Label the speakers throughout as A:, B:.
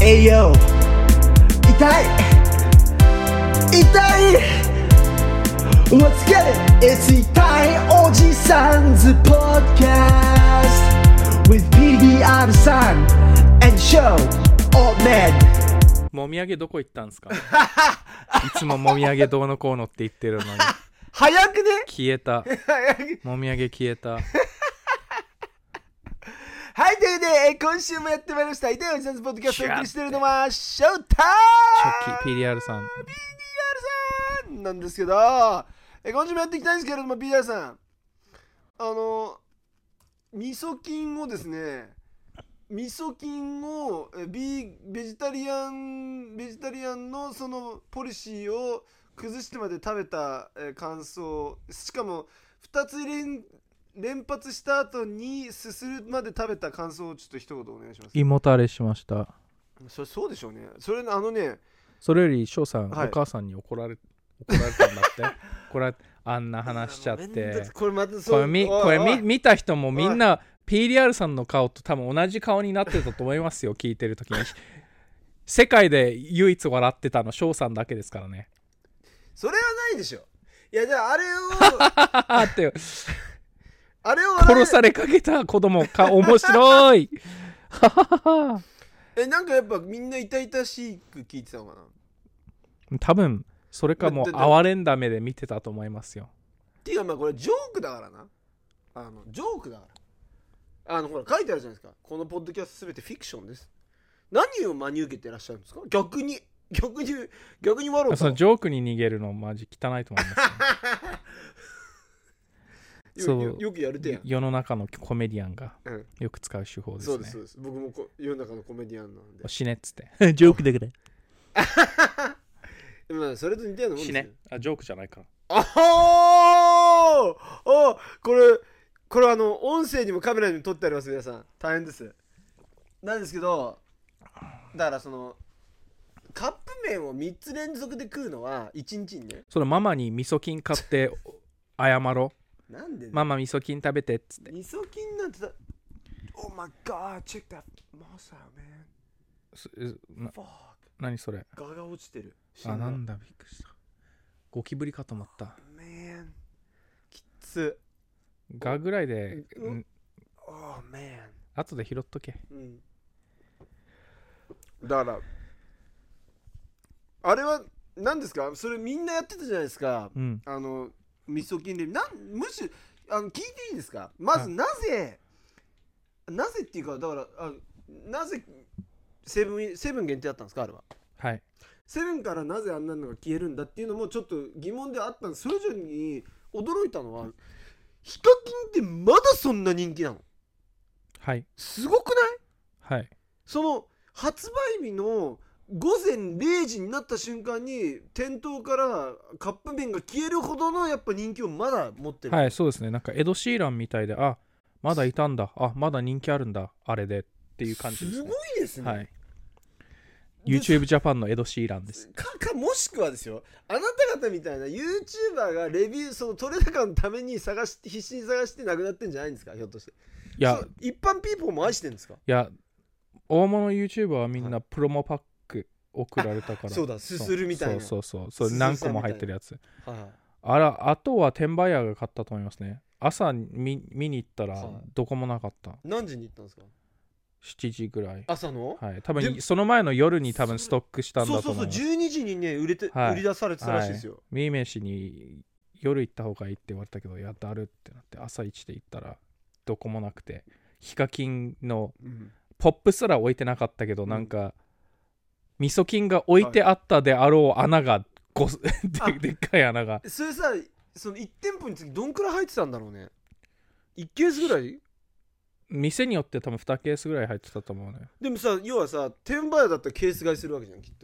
A: 栄養痛い Let's get it! It's 痛いおじさんズ Podcast with PDR さん and show old man
B: もみあげどこ行ったんですかいつももみあげどうのこうのって言ってるのに
A: 早くね
B: 消えたもみあげ消えた
A: はい、ということで、今週もやってまいりました。痛いおじさんズポッドキャストをお送りしているのは、ショータ
B: チョッキ PDR さん
A: PDR さんなんですけど、今週もやっていきたいんですけれども、PDR さん。味噌菌をですね、ベジタリアンのそのポリシーを崩してまで食べた、感想、しかも2つ連発した後にすするまで食べた感想をちょっと一言お願いします。
B: 胃もたれしました。
A: そうでしょうね。それ
B: それより翔さん、
A: はい、
B: お母さんに怒られたんだってこれあんな話しちゃって
A: これまたそう
B: これ見た人もみんな PDR さんの顔と多分同じ顔になってたと思いますよ聞いてる時に世界で唯一笑ってたの翔さんだけですからね。
A: それはないでしょ。いやじゃああれを
B: って殺されかけた子供か面白い
A: なんかやっぱみんな痛々しく聞いてたのかな。
B: 多分それかもう哀れんだ目で見てたと思いますよ。
A: っていうかまあこれジョークだからな。ジョークだからほら書いてあるじゃないですか。このポッドキャストすべてフィクションです。何を真に受けてらっしゃるんですか。逆に笑う。
B: そのジョークに逃げるのマジ汚いと思います、ね
A: よくやるてやん。
B: 世の中のコメディアンがよく使う手法ですね。
A: そうです。僕も世の中のコメディアンなんで。
B: 死ねっつってジョークだから
A: まあそれと似たようなもんですよ。
B: 死ね。ジョークじゃないから。
A: これ音声にもカメラにも撮ってあります。皆さん大変です。なんですけど、だからそのカップ麺を3つ連続で食うのは1日にね。
B: そのママに味噌菌買って謝ろう。
A: なんで
B: ママ味噌菌食べてっつって。
A: 味噌菌なんてさ、Oh my god, check that mouse out, man. Fuck.
B: 何それ。
A: ガが落ちてる。
B: なんだびっくりした。ゴキブリかと思った。
A: Man. きつ。
B: ガぐらいで、
A: Oh man.
B: 後で拾っとけ。
A: だからあれは何ですか。それみんなやってたじゃないですか。味噌菌でむしろ聞いていいですか。まずなぜっていうか、だからなぜセブン限定だったんですか。あれは
B: はい
A: セブンからなぜあんなのが消えるんだっていうのもちょっと疑問であったんです。それ以上に驚いたのはヒカキンってまだそんな人気なの。
B: はい
A: すごくない？
B: はい。
A: その発売日の午前0時になった瞬間に店頭からカップ麺が消えるほどのやっぱ人気をまだ持ってる。
B: はい、そうですね。なんかエド・シーランみたいで、まだいたんだ、まだ人気あるんだ、あれでっていう感じですね。
A: すごいですね。
B: はい。YouTube ジャパンのエド・シーランです。
A: もしくはですよ、あなた方みたいな YouTuber がレビュー、その取れ高のために必死に探してなくなってんじゃないんですか、ひょっとして。いや、一般ピーポーも愛してるんですか。
B: いや、大物 YouTuber はみんなプロモパック送られたから。
A: そうだ、すするみたいな。
B: そう何個も入ってるやつ。
A: はい、
B: あとは転売ヤーが買ったと思いますね。朝見に行ったらどこもなかった。
A: 何時に行ったんですか。
B: 7時ぐらい。
A: 朝の？
B: はい。多分その前の夜に多分ストックしたんだと思う。
A: そう12時にね売り出されてたらしいですよ。
B: ミーメシに夜行った方がいいって言われたけど、やだるってなって朝1で行ったらどこもなくて、ヒカキンのポップすら置いてなかったけど、なんか味噌菌が置いてあったであろう穴がでっかい穴が。
A: それさ、その1店舗につきどんくらい入ってたんだろうね。1ケースぐらい？
B: 店によって多分2ケースぐらい入ってたと思うね。
A: でもさ、要はさ、転売屋だったらケース買いするわけじゃん、きっと。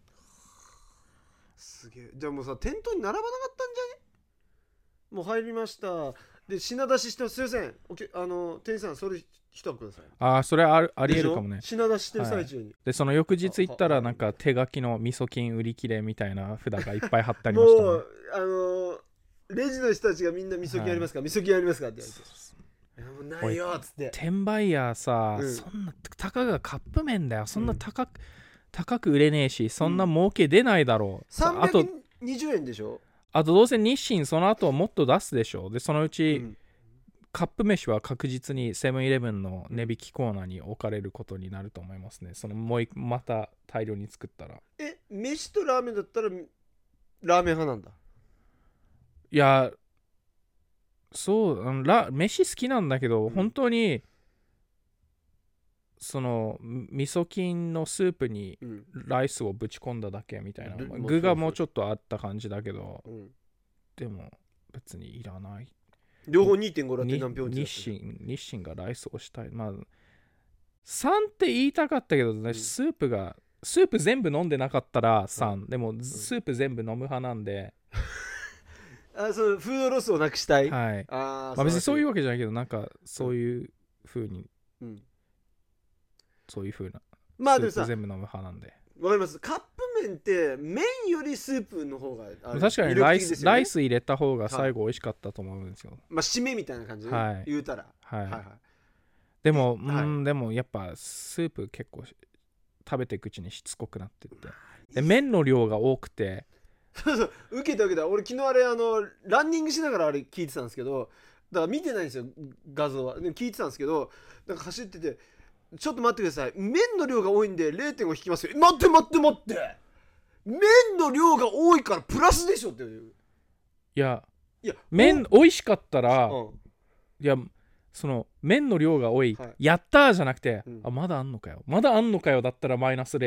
A: すげえ。じゃあもうさ、店頭に並ばなかったんじゃね？もう入りました。で、品出ししてます。すいません。店員さん、それ一箱ください。
B: それありえるかもね。
A: 品出ししてる最中に。
B: で、その翌日行ったら、なんか手書きの味噌菌売り切れみたいな札がいっぱい貼ってありましたね。
A: もう、レジの人たちがみんな味噌菌ありますか、味噌菌ありますかって言われて。 もうないよっつって
B: 転売ヤーさ、そんなたかがカップ麺だよ、そんな高く売れねえし、そんな儲け出ないだろう、あと
A: 320円でしょ。
B: あとどうせ日清その後もっと出すでしょ。でそのうち、カップ飯は確実にセブンイレブンの値引きコーナーに置かれることになると思いますね。そのまた大量に作ったら。
A: 飯とラーメンだったらラーメン派なんだ。
B: いやそう飯好きなんだけど、本当にその味噌菌のスープにライスをぶち込んだだけみたいな、具がもうちょっとあった感じだけど、でも別にいらない。
A: 両方 2.5 だって何票
B: 日清がライスをしたい。まあ3って言いたかったけどね、スープ全部飲んでなかったら3、でもスープ全部飲む派なんで
A: そうフードロスをなくしたい。
B: はい。別にそういうわけじゃないけど、なんかそういう風に、そういう風な
A: まあでもさ
B: 全部飲む派なんで。
A: わかります。カップ麺って麺よりスープの方が
B: 確かにライス入れた方が最後美味しかったと思うんですよ。
A: まあ締めみたいな感じで言うたら。
B: でもでもやっぱスープ結構食べていくうちにしつこくなってって、で麺の量が多くて
A: そう受けた。俺昨日あれランニングしながらあれ聞いてたんですけど、だから見てないんですよ画像は。で聞いてたんですけど、なんか走ってて、ちょっと待ってください、麺の量が多いんで 0.5 引きますよ。待って麺の量が多いからプラスでしょっていう。
B: いや麺美味しかったら、いやその麺の量が多い、やったーじゃなくて、まだあんのかよだったらマイナス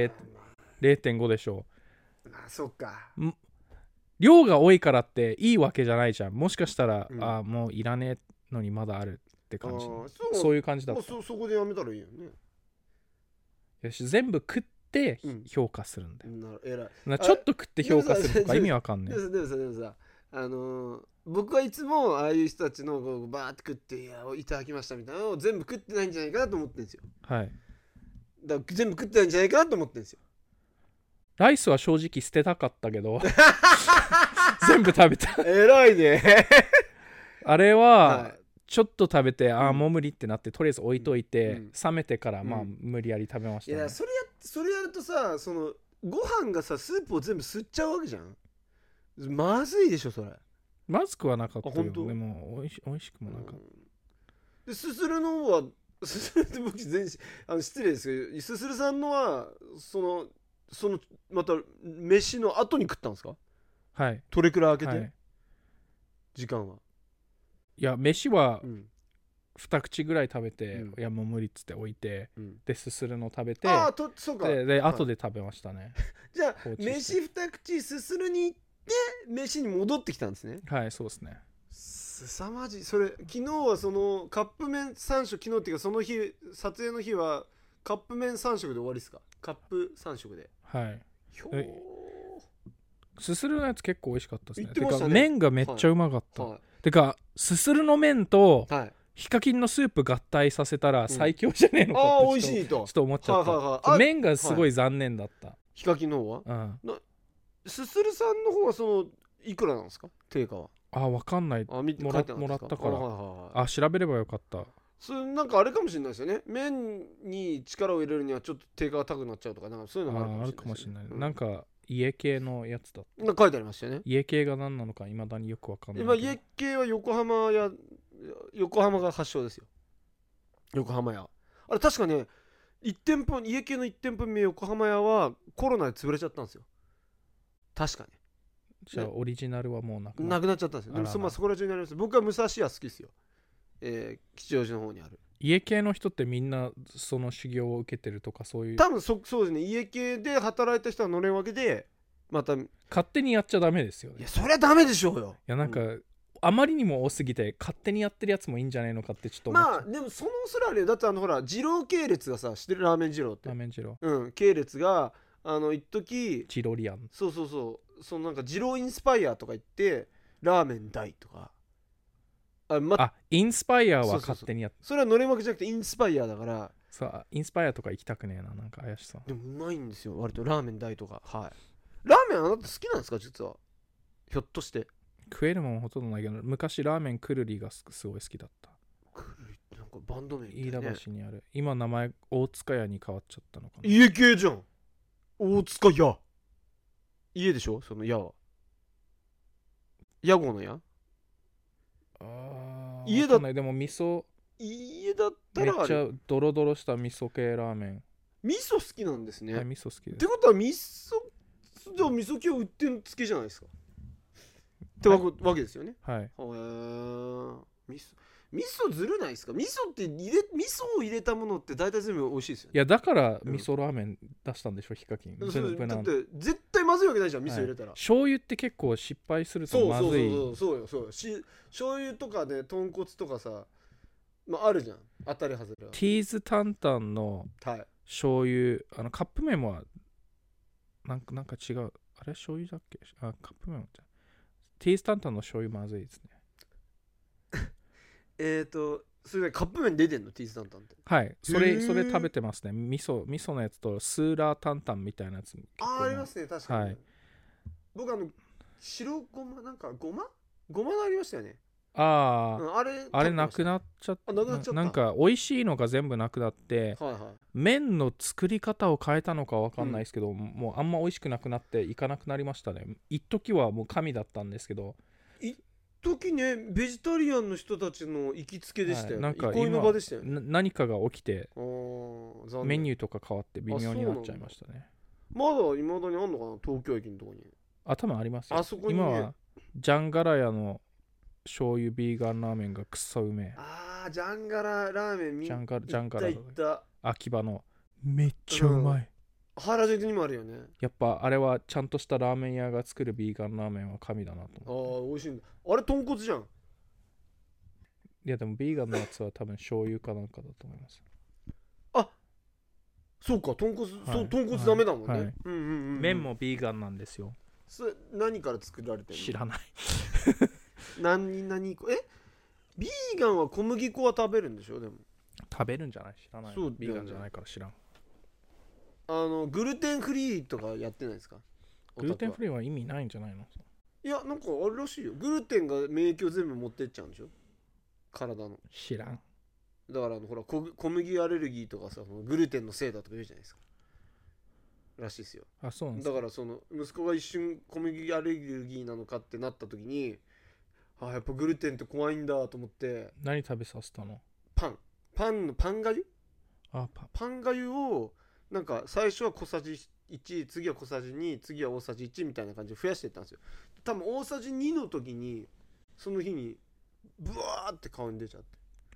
B: 0.5 でしょ。
A: そっか。
B: 量が多いからっていいわけじゃないじゃん。もしかしたら、もういらねえのにまだあるって感じ。そういう感じだった。
A: そこでやめたらいいよね。
B: よし、全部食って評価するんだよ。
A: 偉い。
B: ちょっと食って評価するとか意味わかんない。
A: でもさ僕はいつもああいう人たちのバーって食っていただきましたみたいなのを全部食ってないんじゃないかなと思ってるんですよ。
B: はい。
A: だから全部食ってないんじゃないかなと思ってるんですよ。
B: ライスは正直捨てたかったけど全部食べた。
A: 偉いね
B: あれはちょっと食べて、もう無理ってなってとりあえず置いといて、冷めてから無理やり食べましたね。
A: いやそれやるとさ、そのご飯がさスープを全部吸っちゃうわけじゃん。まずいでしょそれ。
B: まずくはなかったけど、でも美味しくもなかった。
A: ですするのはすするって僕全然失礼ですけど、すするさんのはそのまた飯の後に食ったんですか？
B: はい。
A: どれくらい空けて、時間は。
B: いや飯は2口ぐらい食べて、いやもう無理っつって置いて、ですするの食べて、
A: そうか。
B: で後で食べましたね。
A: じゃあ飯2口すするに行って飯に戻ってきたんですね。
B: はい、そうですね。
A: すさまじい。それ昨日はそのカップ麺3食、昨日っていうかその日撮影の日はカップ麺3食で終わりですか？カップ3食で。
B: はい。すするのやつ結構美味しかったですね。
A: てか
B: 麺がめっちゃうまかった。てかすするの麺とヒカキンのスープ合体させたら最強じゃねえのかって
A: 美味しいと
B: ちょっと思っちゃった。麺がすごい残念だった。
A: ヒカキンの方は？すするさんの方はそのいくらなんですか？定価は。
B: わかんない。もらったから。調べればよかった。
A: それなんかあれかもしれないですよね。麺に力を入れるにはちょっと定価が高くなっちゃうとか、なんかそういうのがあるかもしれない。
B: なんか家系のやつだった。
A: なんか書いてありましたよね。
B: 家系が何なのか未だによくわかんない。
A: 今家系は横浜が発祥ですよ。横浜屋。あれ確かね、家系の1店舗目横浜屋はコロナで潰れちゃったんですよ。確かね。
B: じゃあオリジナルはもうなく
A: なっちゃったんですよ。でもそこら中になります。僕は武蔵屋好きですよ。吉祥寺の方にある。
B: 家系の人ってみんなその修行を受けてるとかそういう。
A: 多分そうですね。家系で働いた人はのれんわけでまた
B: 勝手にやっちゃダメですよね。
A: いやそりゃダメでしょうよ。
B: いやなんか、あまりにも多すぎて勝手にやってるやつもいいんじゃないのかってちょっと思っちゃう。
A: でもそれあれだってほら二郎系列がさ、知ってる？ラーメン二郎って。
B: ラーメン二郎。
A: 系列が一時
B: ジロリアン。
A: そうそのなんか二郎インスパイアとか言ってラーメン大とか。
B: インスパイアは勝手にやって。
A: それはのれんわけじゃなくてインスパイアだから。
B: インスパイアとか行きたくねえな、なんか怪しさ。
A: でもうまいんですよ割とラーメン大とか。ラーメンあなた好きなんですか？実はひょっとして。
B: 食えるもんほとんどないけど、昔ラーメンくるりがすごい好きだった。
A: くるりっかバンド名みたい
B: 飯
A: な、ね、
B: 田橋にある。今名前大塚屋に変わっちゃったのかな。
A: 家系じゃん。大塚屋。家でしょ、その屋は。屋号の屋。
B: 家だ。でも味噌。
A: 家だったら
B: めっちゃドロドロした味噌系ラーメン。
A: 味噌好きなんですね。
B: はい、味噌好きです。
A: ってことは味噌系を売ってるつけじゃないですか。ってわけですよね。
B: はい。
A: 味噌ずるないですか。味噌を入れたものって大体全部美味しいですよね。
B: いやだから味噌ラーメン出したんでしょ、ヒカキン。
A: だって絶対まずいわけないじゃん、味噌入れたら。
B: 醤油って結構失敗するとまずい。
A: そうよ。醤油とかね、豚骨とかさ、あるじゃん、当たり外れは。
B: ティーズタンタンの醤油、カップ麺はなんか違う。あれ醤油だっけ。カップ麺はティーズタンタンの醤油まずいですね。
A: それでカップ麺出てんの、ティーズタンタンって。
B: はい、それ食べてますね。味噌のやつとスーラータンタンみたいなやつ。
A: ありますね、確かに。はい、僕白ごま、なんかごまがありましたよね。あれ
B: なくなっちゃった。なんか美味しいのが全部なくなって、麺の作り方を変えたのか分かんないですけど、もうあんま美味しくなくなっていかなくなりましたね。一時はもう神だったんですけど、
A: 一時ね、ベジタリアンの人たちの行きつけでしたよね。
B: なんか
A: 憩いの場でしたよね。
B: 何かが起きてメニューとか変わって微妙になっちゃいましたね。
A: まだ未だにあんのかな、東京駅のとこに。
B: 多分ありますよ。
A: あそこにね、
B: 今はジャンガラヤの醤油ビーガンラーメンがくっそうめえ。
A: ジャンガララーメン。
B: ジャンガラ
A: 行った
B: 秋葉のめっちゃうまい。
A: 原宿にもあるよね。
B: やっぱあれはちゃんとしたラーメン屋が作るビーガンラーメンは神だなと思って。
A: 美味しいんだ。あれ豚骨じゃん。
B: いやでもビーガンのやつは多分醤油かなんかだと思います。
A: そうか、豚骨ダメだもんね。
B: 麺もビーガンなんですよ。
A: それ何から作られてるの？
B: 知らない。
A: ビーガンは小麦粉は食べるんでしょ。でも
B: 食べるんじゃない？知らない。
A: そう
B: ビーガンじゃないから知らん。
A: グルテンフリーとかやってないですか？
B: グルテンフリーは意味ないんじゃないの？
A: いや、なんかあるらしいよ。グルテンが免疫を全部持ってっちゃうんでしょ、体の。
B: 知らん。
A: だからほら小麦アレルギーとかさ、グルテンのせいだとか言うじゃないですか。らしいですよ。
B: そうなんですか。
A: だから息子が一瞬小麦アレルギーなのかってなった時に、やっぱグルテンって怖いんだと思って。
B: 何食べさせたの？
A: パンがゆ。パンがゆをなんか最初は小さじ1、次は小さじ2、次は大さじ1みたいな感じで増やしていったんですよ。多分大さじ2の時にその日にブワーって顔に出ちゃって、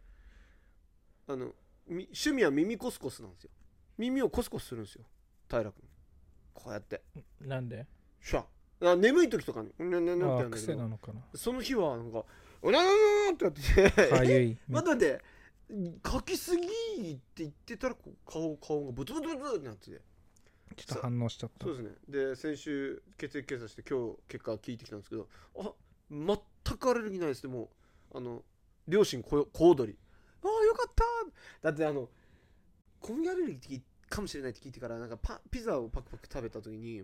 A: 趣味は耳コスコスなんですよ。耳をコスコスするんですよ、平君。こうやって。
B: なんで？
A: 眠い時とかにねってやるんだけど、
B: 癖なのかな。
A: その日はなんかうなーってやってて、
B: かゆい。
A: まだで書きすぎって言ってたら顔がブツブツブツってなってて、
B: ちょっと反応しちゃった。
A: そうですね。で先週血液検査して今日結果聞いてきたんですけど、全くアレルギーないです。でも両親小躍り。よかった。だって小麦アレルギーかもしれないって聞いてから、なんかピザをパクパク食べた時に、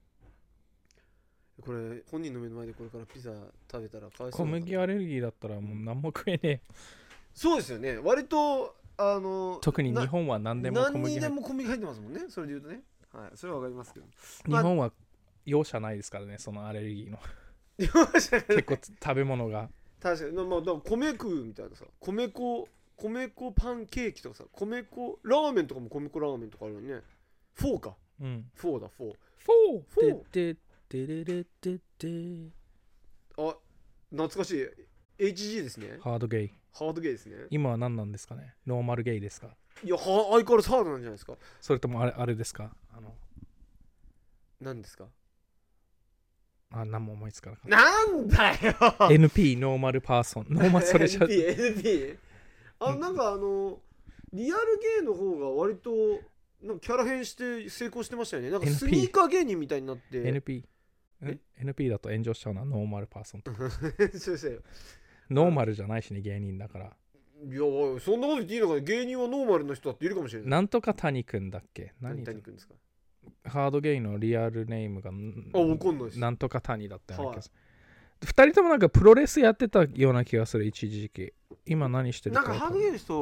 A: これ本人の目の前でこれからピザ食べたらかわいそうだな。
B: 小麦アレルギーだったらもう何も食えねえ。
A: そうですよね。割と
B: 特に日本は何でも小麦
A: 入ってますもんね。それで言うとね。はい、それはわかりますけど。
B: 日本は容赦ないですからね、そのアレルギーの。
A: 容赦ない。
B: 結構食べ物が。
A: 確かに、だから米食うみたいなさ、米粉パンケーキとかさ、米粉ラーメンとかも米粉ラーメンとかあるよね。フォーか。フォーだ、フォー。懐かしい。HG ですね。
B: ハードゲイ
A: ですね。
B: 今は何なんですかね。ノーマルゲイですか？
A: いや、相変わらずハードなんじゃないですか。
B: それともあれですか？
A: 何ですか？
B: 何も思いつかなかった。
A: なんだよ。
B: NP ノーマルパーソン。ノーマルそれじゃ。
A: NP。なんかリアルゲイの方が割となんかキャラ変して成功してましたよね。なんかスニーカー芸人みたいになって。
B: NP だと炎上しちゃうな、ノーマルパーソンとか。
A: そうですよ。
B: ノーマルじゃないしね、芸人だから。
A: いや、そんなこと言っていいのかな。芸人はノーマルの人だっているかもしれない。
B: なんとか谷くんだっけ？
A: 何谷くんですか？
B: ハードゲイのリアルネームが
A: わかんないです。
B: なんとか谷だったような気がする。2人ともなんかプロレスやってたような気がする、一時期。今何してるか。
A: なんかハードゲイの人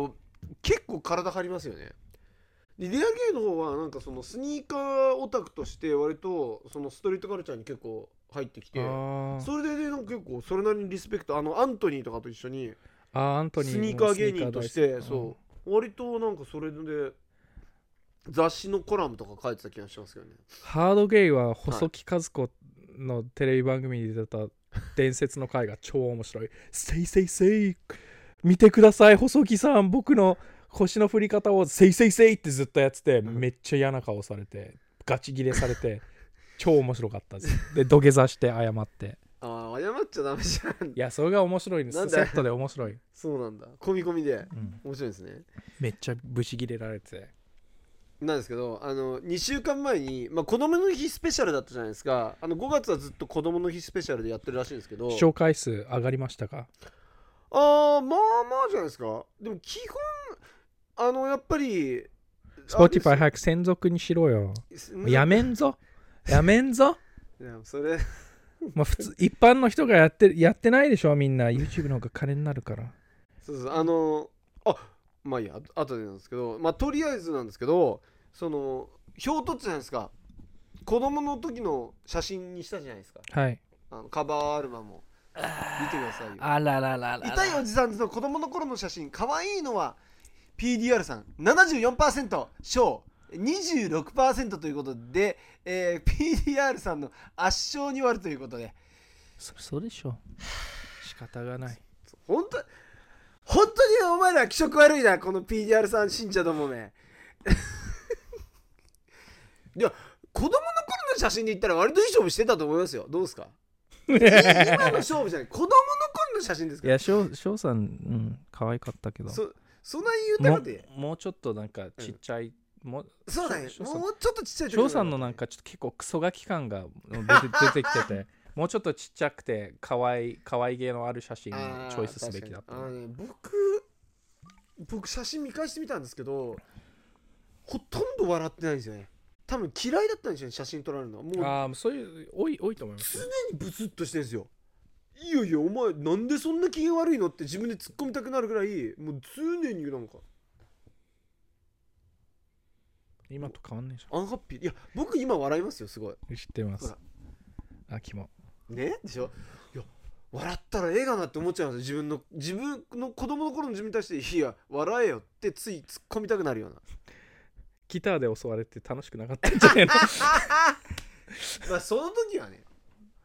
A: 結構体張りますよね。でリアルゲイの方はなんかそのスニーカーオタクとして割とそのストリートカルチャーに結構入ってきて、それでねなんか結構それなりにリスペクト、アントニーとかと一緒に
B: アントニー
A: スニーカー芸人としてそう割となんかそれで雑誌のコラムとか書いてた気がしますけどね。
B: ハードゲイは細木和子のテレビ番組に出た伝説の回が超面白い。せいせいせい見てください細木さん、僕の腰の振り方をせいせいせいってずっとやってて、めっちゃ嫌な顔されてガチギレされて超面白かったです。で土下座して謝って、
A: 謝っちゃダメじゃん。
B: いやそれが面白いんです。セットで面白い。
A: そうなんだ、込み込みで、面白いですね。
B: めっちゃブチギレられて
A: なんですけど、2週間前に、子供の日スペシャルだったじゃないですか。5月はずっと子供の日スペシャルでやってるらしいんですけど、
B: 視聴回数上がりましたか？
A: まあまあじゃないですか。でも基本やっぱり
B: Spotify 早く専属にしろよ。やめんぞいや
A: それ
B: まあ普通一般の人がやってないでしょ。みんな YouTube の方が金になるから。
A: そうまあいいや、後でなんですけど、とりあえずなんですけど、その表取ったじゃないですか。子供の時の写真にしたじゃないですか。
B: はい。
A: カバーアルバムを見てくださいよ。
B: あらららら。
A: 痛いおじさんの子供の頃の写真、可愛いのは PDR さん 74%、小 26% ということで、PDR さんの圧勝に終わるということで。
B: そうでしょ。仕方がない。
A: 本当にお前ら気色悪いな、この PDR さん信者どもめ。いや、子供の頃の写真で言ったら割といい勝負してたと思いますよ。どうですか？今の勝負じゃない、子供の頃の写真ですから。
B: いや、翔さん、可愛かったけど。
A: そんな言うたらで
B: もうちょっとなんかちっちゃい、
A: そうだね、もうちょっとちっちゃい。
B: 翔さんのなんかちょっと結構クソガキ感が出てきててもうちょっとちっちゃくて可愛げのある写真をチョイスすべきだった。
A: 僕写真見返してみたんですけど、ほとんど笑ってないんですよね。多分嫌いだったんですよね、写真撮られるのは。もう
B: そういう多いと思います。
A: 常にブスッとしてるんですよ。いやいやお前なんでそんな機嫌悪いのって自分で突っ込みたくなるぐらい、もう常になんか
B: 今と変わんないじゃん。
A: アンハッピー。いや僕今笑いますよ、すごい。
B: 知ってます。キモ
A: ねでしょ。いや笑ったらええがなって思っちゃうんですよ。自分の子供の頃の自分に対して、いや笑えよってつい突っ込みたくなるような。
B: ギターで襲われて楽しくなかったんじゃないの？
A: その時はね、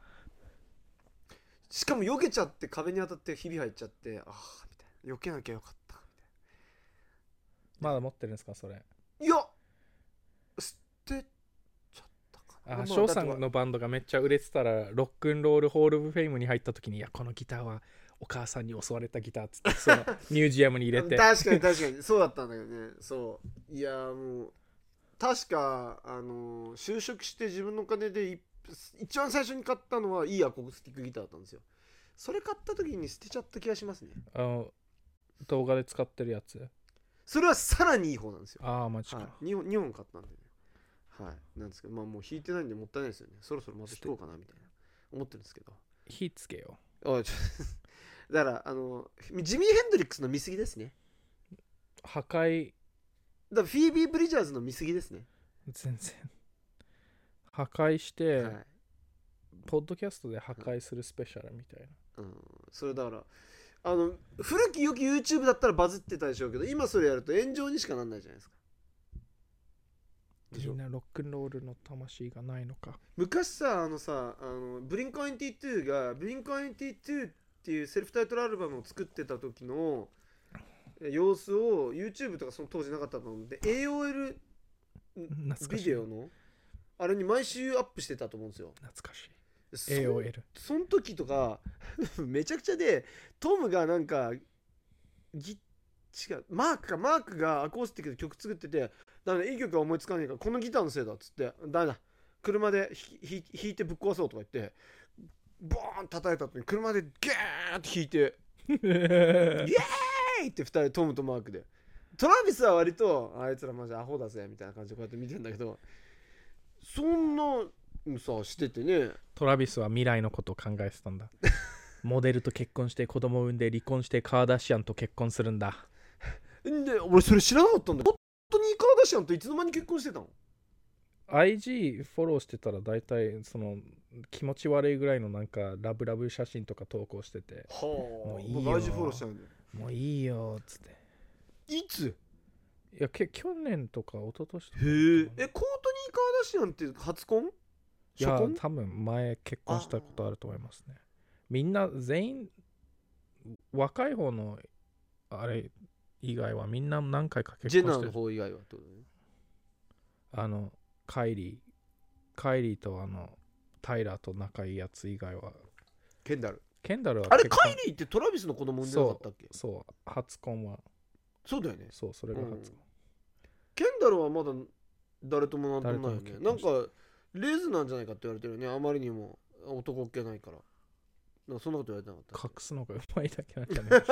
A: しかも避けちゃって壁に当たってひび入っちゃって、みたいな、避けなきゃよかったみたい
B: な。まだ持ってるんですかそれ？
A: いや捨てちゃったかな。
B: 翔さんのバンドがめっちゃ売れてたらロックンロールホールオブフェイムに入った時に、いやこのギターはお母さんに襲われたギターっつってそのミュージアムに入れて
A: 確かにそうだったんだけどね。そういやもう確か就職して自分のお金で一番最初に買ったのはいいアコースティックギターだったんですよ。それ買った時に捨てちゃった気がしますね。
B: 動画で使ってるやつ。
A: それはさらにいい方なんですよ。
B: マジか。
A: 2本買ったんでね。なんですけど、もう弾いてないんでもったいないですよね。そろそろまた弾こうかなみたいな思ってるんですけど。
B: 火つけよ
A: う。だからジミー・ヘンドリックスの見過ぎですね。
B: 破壊
A: だからフィービー・ブリジャーズの見過ぎですね。
B: 全然破壊して、ポッドキャストで破壊するスペシャルみたいな。
A: それだから古き良き YouTube だったらバズってたでしょうけど、今それやると炎上にしかなんないじゃないですか。
B: みんなロックンロールの魂がないのか。
A: 昔さブリンク22がブリンク22っていうセルフタイトルアルバムを作ってた時の様子を YouTube とかその当時なかったと思うんで AOL ビデオのあれに毎週アップしてたと思うんですよ。
B: 懐かしい。AOL
A: その時とかめちゃくちゃで、トムがなんかマークがアコースティックで曲作ってて、だからいい曲が思いつかないからこのギターのせいだっつって、ダメだ車で弾いてぶっ壊そうとか言ってボーン叩いた後に車でギャーって弾いてイエーイって2人トムとマークで、トラビスは割とあいつらマジアホだぜみたいな感じでこうやって見てんだけど、そんなさしててね。
B: トラビスは未来のことを考えてたんだ。モデルと結婚して子供を産んで離婚してカーダシアンと結婚するんだ。
A: で俺それ知らなかったんだ。本当にカーダシアンといつの間に結婚してたの？
B: IG フォローしてたら大体その気持ち悪いぐらいのなんかラブラブ写真とか投稿してて、
A: はあ、
B: もういいよ
A: IG フォローしちゃうんだよ。
B: もういいよっつって。
A: いつ？
B: いや去年とか一昨年とか。
A: へえ。コートニー・カーダシアンって初婚？
B: いや
A: 初婚？
B: 多分前結婚したことあると思いますね。みんな全員若い方のあれ以外はみんな何回か結婚してる。
A: ジェナーの方以外はってことね。
B: カイリーとタイラーと仲いいやつ以外は。
A: ケンダル
B: は
A: あれカイリーってトラビスの子供産んでなかったっけ？
B: そう初婚は
A: そうだよね。
B: そうそれが初婚、
A: ケンダルはまだ誰ともなんともないよね。なん
B: 誰とも結婚
A: かレズなんじゃないかって言われてるよね。あまりにも男っ気ないから。なんかそんなこと言われてなかったっ
B: 隠すのがうまいだけなんじゃない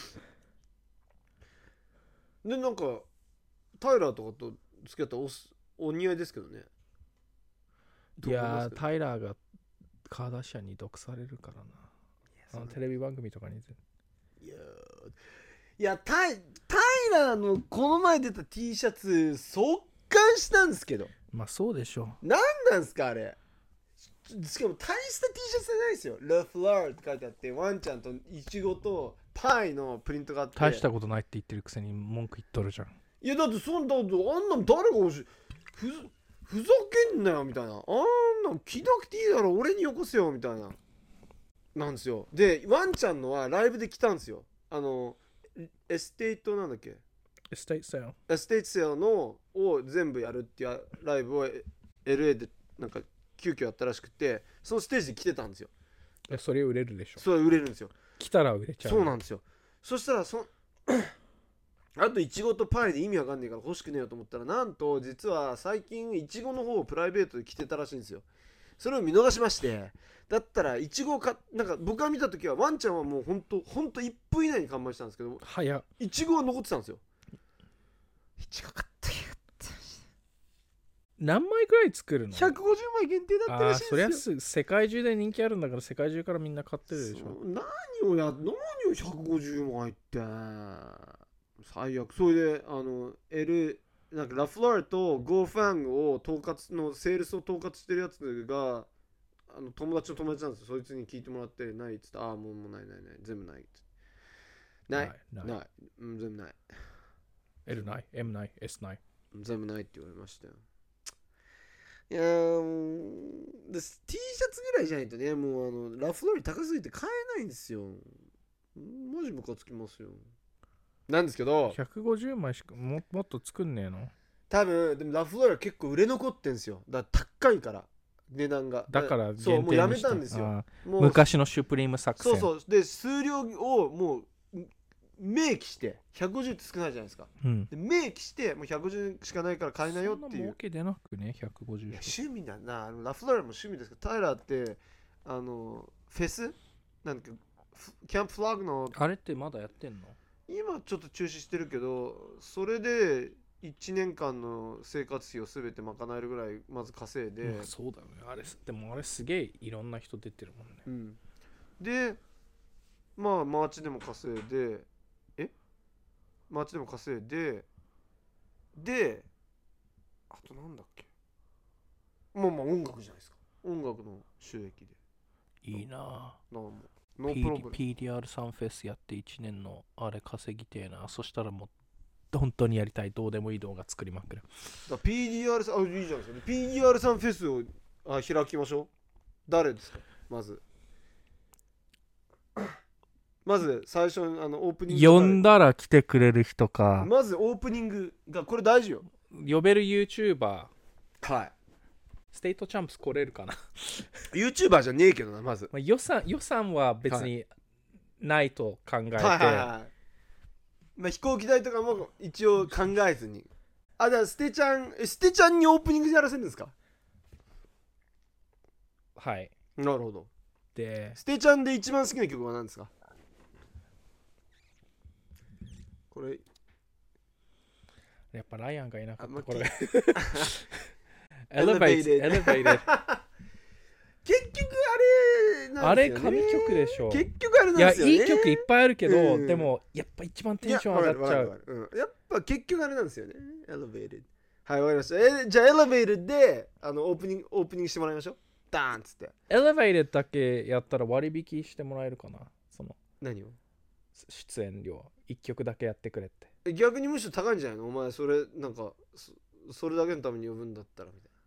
A: け？でなんかタイラーとかと付き合ったらお似合いですけどね。
B: いやータイラーがカーダシアンに毒されるからな。テレビ番組とかに
A: いやタイラーのこの前出た T シャツ速乾したんですけど、
B: まあそうでしょ
A: なんなんすかあれ。しかも大した T シャツじゃないですよ。ラフラーって書いてあってワンちゃんとイチゴとパイのプリントがあって、
B: 大したことないって言ってるくせに文句言っとるじゃん。
A: いやだってあんなん誰が欲しい、ふざけんなよみたいな、あんなん着なくていいだろ俺によこせよみたいななんですよ。でワンちゃんのはライブで来たんですよ。エステイトなんだっけ、
B: エステイトセ
A: ールのを全部やるっていうライブを LA でなんか急遽やったらしくて、そのステージで来てたんですよ。
B: それ売れるでしょ。
A: それ売れるんですよ。
B: 来たら売れちゃう。
A: そうなんですよ。そしたらあとイチゴとパイで意味わかんねえから欲しくねえよと思ったら、なんと実は最近イチゴの方をプライベートで着てたらしいんですよ。それを見逃しまして、だったらイチゴなんか僕が見た時はワンちゃんはもうほんと1分以内に完売したんですけど、イチゴは残ってたんですよ。イチゴ買ったよ。
B: 何枚くらい作るの？
A: 150枚限定だったらしいんですよ。
B: そりゃ世界中で人気あるんだから世界中からみんな買ってるでしょ。
A: 何を150枚って最悪。それでなんかラフラーとゴーファンを統括のセールスを統括してるやつが友達の友達なんですよ。そいつに聞いてもらってないっつって、もうない全部ないっつって、ない、全部ない、
B: L ない M ない S ない
A: 全部ないって言われましたよ。いやーT シャツぐらいじゃないとね、もうラフラー高すぎて買えないんですよ。マジムカつきますよ。なんですけど
B: 150枚しか もっと作んねえの？
A: 多分でもラフラー結構売れ残ってんすよ。だから高いから値段が。
B: だから限定にして、
A: そうもうやめたんですよ。もう
B: 昔のシュプリーム作戦。
A: そうで数量をもう明記して150って少ないじゃないですか、で明記してもう150しかないから買えないよっていう。
B: そんな儲け出なくね150。
A: 趣味だな。ラフラーも趣味ですけど、タイラーってフェスなんかキャンプフラッグの
B: あれってまだやってんの？
A: 今ちょっと中止してるけど、それで1年間の生活費を全て賄えるぐらいまず稼いで、
B: そうだよね。でもあれすげえいろんな人出てるもんね、
A: でまあマーチでも稼いでであとなんだっけ、まあ音楽じゃないですか。音楽の収益で
B: いいなぁ。PDR サンフェスやって1年のあれ稼ぎてえな。そしたらもう本当にやりたいどうでもいい動画作りまくる。
A: PDR さんいいじゃないですか。PDR さんフェスを開きましょう。誰ですか？まず最初にオープニング
B: 呼んだら来てくれる人か。
A: まずオープニングがこれ大事よ。
B: 呼べる YouTuber。
A: はい。
B: ステートチャンプス来れるかな
A: YouTuber じゃねえけどな。まず、
B: 予算は別にないと考えて、
A: まあ、飛行機代とかも一応考えずに。だからステちゃんにオープニングでやらせるんですか？
B: はい。
A: なるほど。
B: で
A: ステちゃんで一番好きな曲は何ですか？これ
B: やっぱライアンがいなかったこれ
A: Elevated 結局
B: あれ神曲でしょ。
A: 結局あれなんですよね。
B: いやいい曲いっぱいあるけど、でもやっぱ一番テンション上がっちゃう。
A: やっぱ結局あれなんですよね。Elevated。はい、わかりました。じゃあ Elevated でオープニングしてもらいましょう。ダーンっつって。
B: Elevated だけやったら割引してもらえるかな。その
A: 何を？
B: 出演料1曲だけやってくれって。
A: 逆にむしろ高いんじゃないの？お前それなんかそれだけのために呼ぶんだったらみたいな。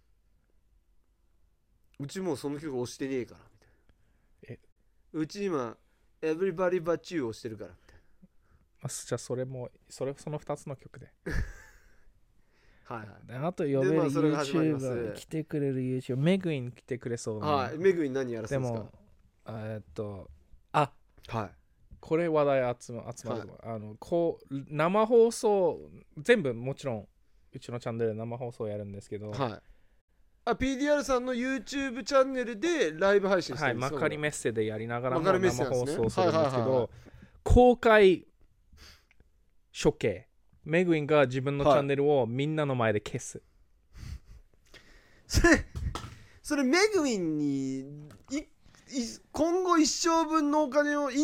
A: うちもうその曲押してねえからみたいな。うち今 Everybody But You 押してるからみたい
B: な。じゃあその2つの曲で。
A: はいはい。
B: あと呼べる YouTuber 来てくれる YouTuber メグイン来てくれそうな。
A: はい。メグイン何やらせるんですか？
B: でも
A: はい。
B: これ話題集まる、はい、こう生放送全部もちろんうちのチャンネルで生放送やるんですけど、
A: はい、PDR さんの YouTube チャンネルでライブ配信してるんですか？
B: はい、まかりメッセでやりながらも生放送するんですけど、
A: はいはいはいはい、
B: 公開処刑、メグインが自分のチャンネルをみんなの前で消す、
A: それメグインに今後一生分のお金を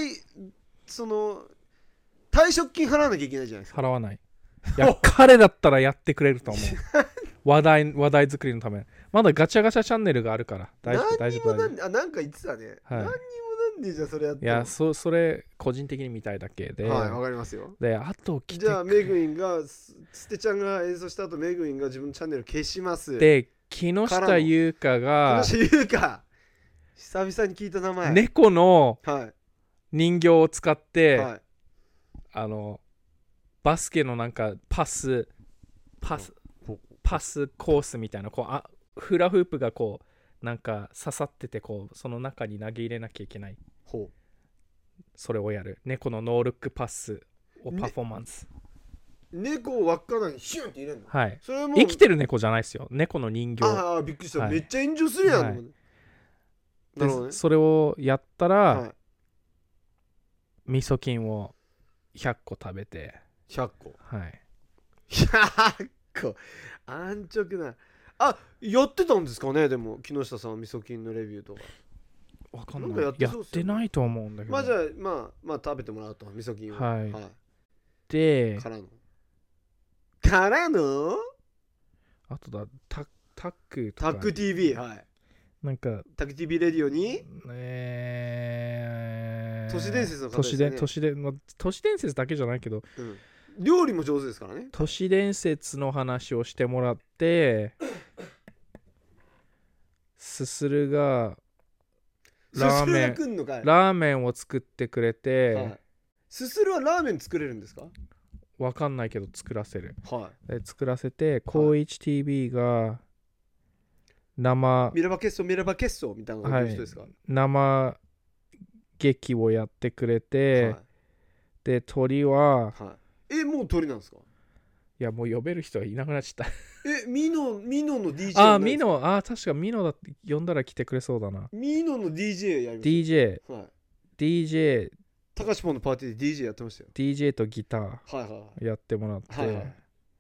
A: 退職金払わなきゃいけないじゃないですか。
B: 払わない。いや彼だったらやってくれると思う。話題作りのため。まだガチャガチャチャンネルがあるから大丈夫。
A: なんか言ってたね、はい、何にもなんでじゃあそれやっても。
B: いやそれ個人的に見たいだけで。
A: はい、わかりますよ。
B: であと
A: じゃあメグインがステちゃんが演奏した後メグインが自分のチャンネル消します。
B: で木下優香が
A: 久々に聞いた名前、
B: 猫の人形を使って、はい、バスケのなんかパスコースみたいなフラフープがこうなんか刺さっててこうその中に投げ入れなきゃいけない。それをやる猫のノールックパスをパフォーマンス、
A: 猫を輪っかにシュンって入れるの？
B: はい。それも生きてる猫じゃないですよ。猫の人形。
A: ああびっくりした、はい、めっちゃ炎上するやん、はい、
B: なるほどね。それをやったら、はい、味噌菌を100個食べて。
A: 100個、
B: はい、
A: 100個安直な。やってたんですかね。でも木下さんは味噌菌のレビューとか
B: わかんない。やってないと思うんだけど。
A: じゃあまあ食べてもらうと味噌菌を、
B: はい、はい、で
A: からの
B: あとだタックと
A: かタック TV、 はい、
B: なんか
A: タック TV レディオに都市伝説の方ですね。
B: 都市伝説だけじゃないけど、
A: うん、料理も上手ですからね。
B: 都市伝説の話をしてもらってすするがラーメンを作ってくれて、はい、
A: すするはラーメン作れるんですか？
B: わかんないけど作らせる、
A: はい、
B: で作らせて高一 TV が
A: ミラバケッソみたいなのが人ですか？はい、
B: 生劇をやってくれて、はい、で鳥は、
A: はい、もう鳥なんですか？
B: いやもう呼べる人はいなくなっちゃった。
A: ミノの DJ。
B: ミノ確かミノだって呼んだら来てくれそうだな。
A: ミノの DJ やりま
B: した。DJ、はい、DJ
A: 高橋ポンのパーティーで DJ やってましたよ。
B: DJ とギターやってもらって、
A: はいはい、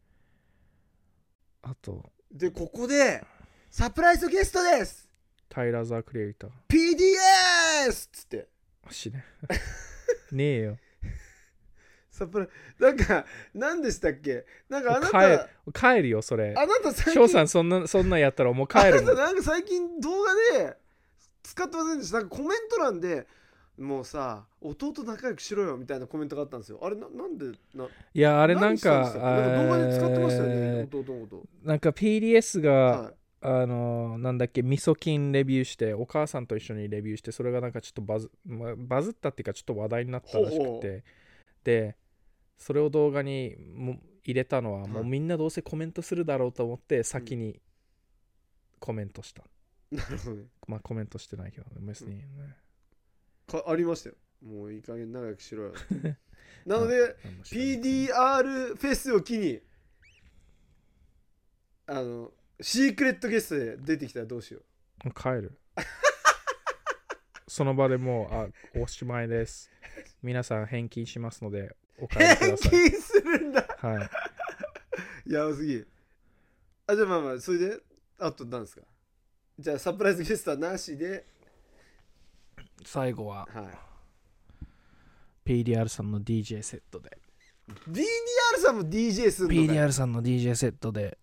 B: あと
A: でここでサプライズゲストです、
B: タイラー・ザ・クリエイター
A: PDS っつって
B: ねえよ
A: サプライなんか何でしたっけ？なんかあなた
B: 帰るよそれ。
A: あなた最近
B: 翔さんそんなやったらもう帰るの。
A: あなたなんか最近動画で使ってませんでした？なんかコメント欄でもうさ弟仲良くしろよみたいなコメントがあったんですよ。あれなんで
B: いやあれなんか
A: 動画で使ってましたよね、弟のこと。
B: なんか PDS が、はい、なんだっけ味噌菌レビューしてお母さんと一緒にレビューしてそれがなんかちょっとバズったっていうかちょっと話題になったらしくて、でそれを動画にも入れたのは、もうみんなどうせコメントするだろうと思って先にコメントした、
A: なるほどね。
B: まあコメントしてないけど別にね、
A: ありましたよ。もういい加減仲良くしろよなのでPDR フェスを機にシークレットゲストで出てきたらどうしよ
B: う。帰るその場でもうおしまいです。皆さん返金しますのでお帰りください。
A: 返金するんだ。
B: はい。
A: やばすぎ。じゃあまあそれであと何ですか？じゃあサプライズゲストはなしで
B: 最後は、
A: はい、
B: PDR さんの DJ セットで
A: PDR さんも DJ するのかよ。
B: PDR さんの DJ セットで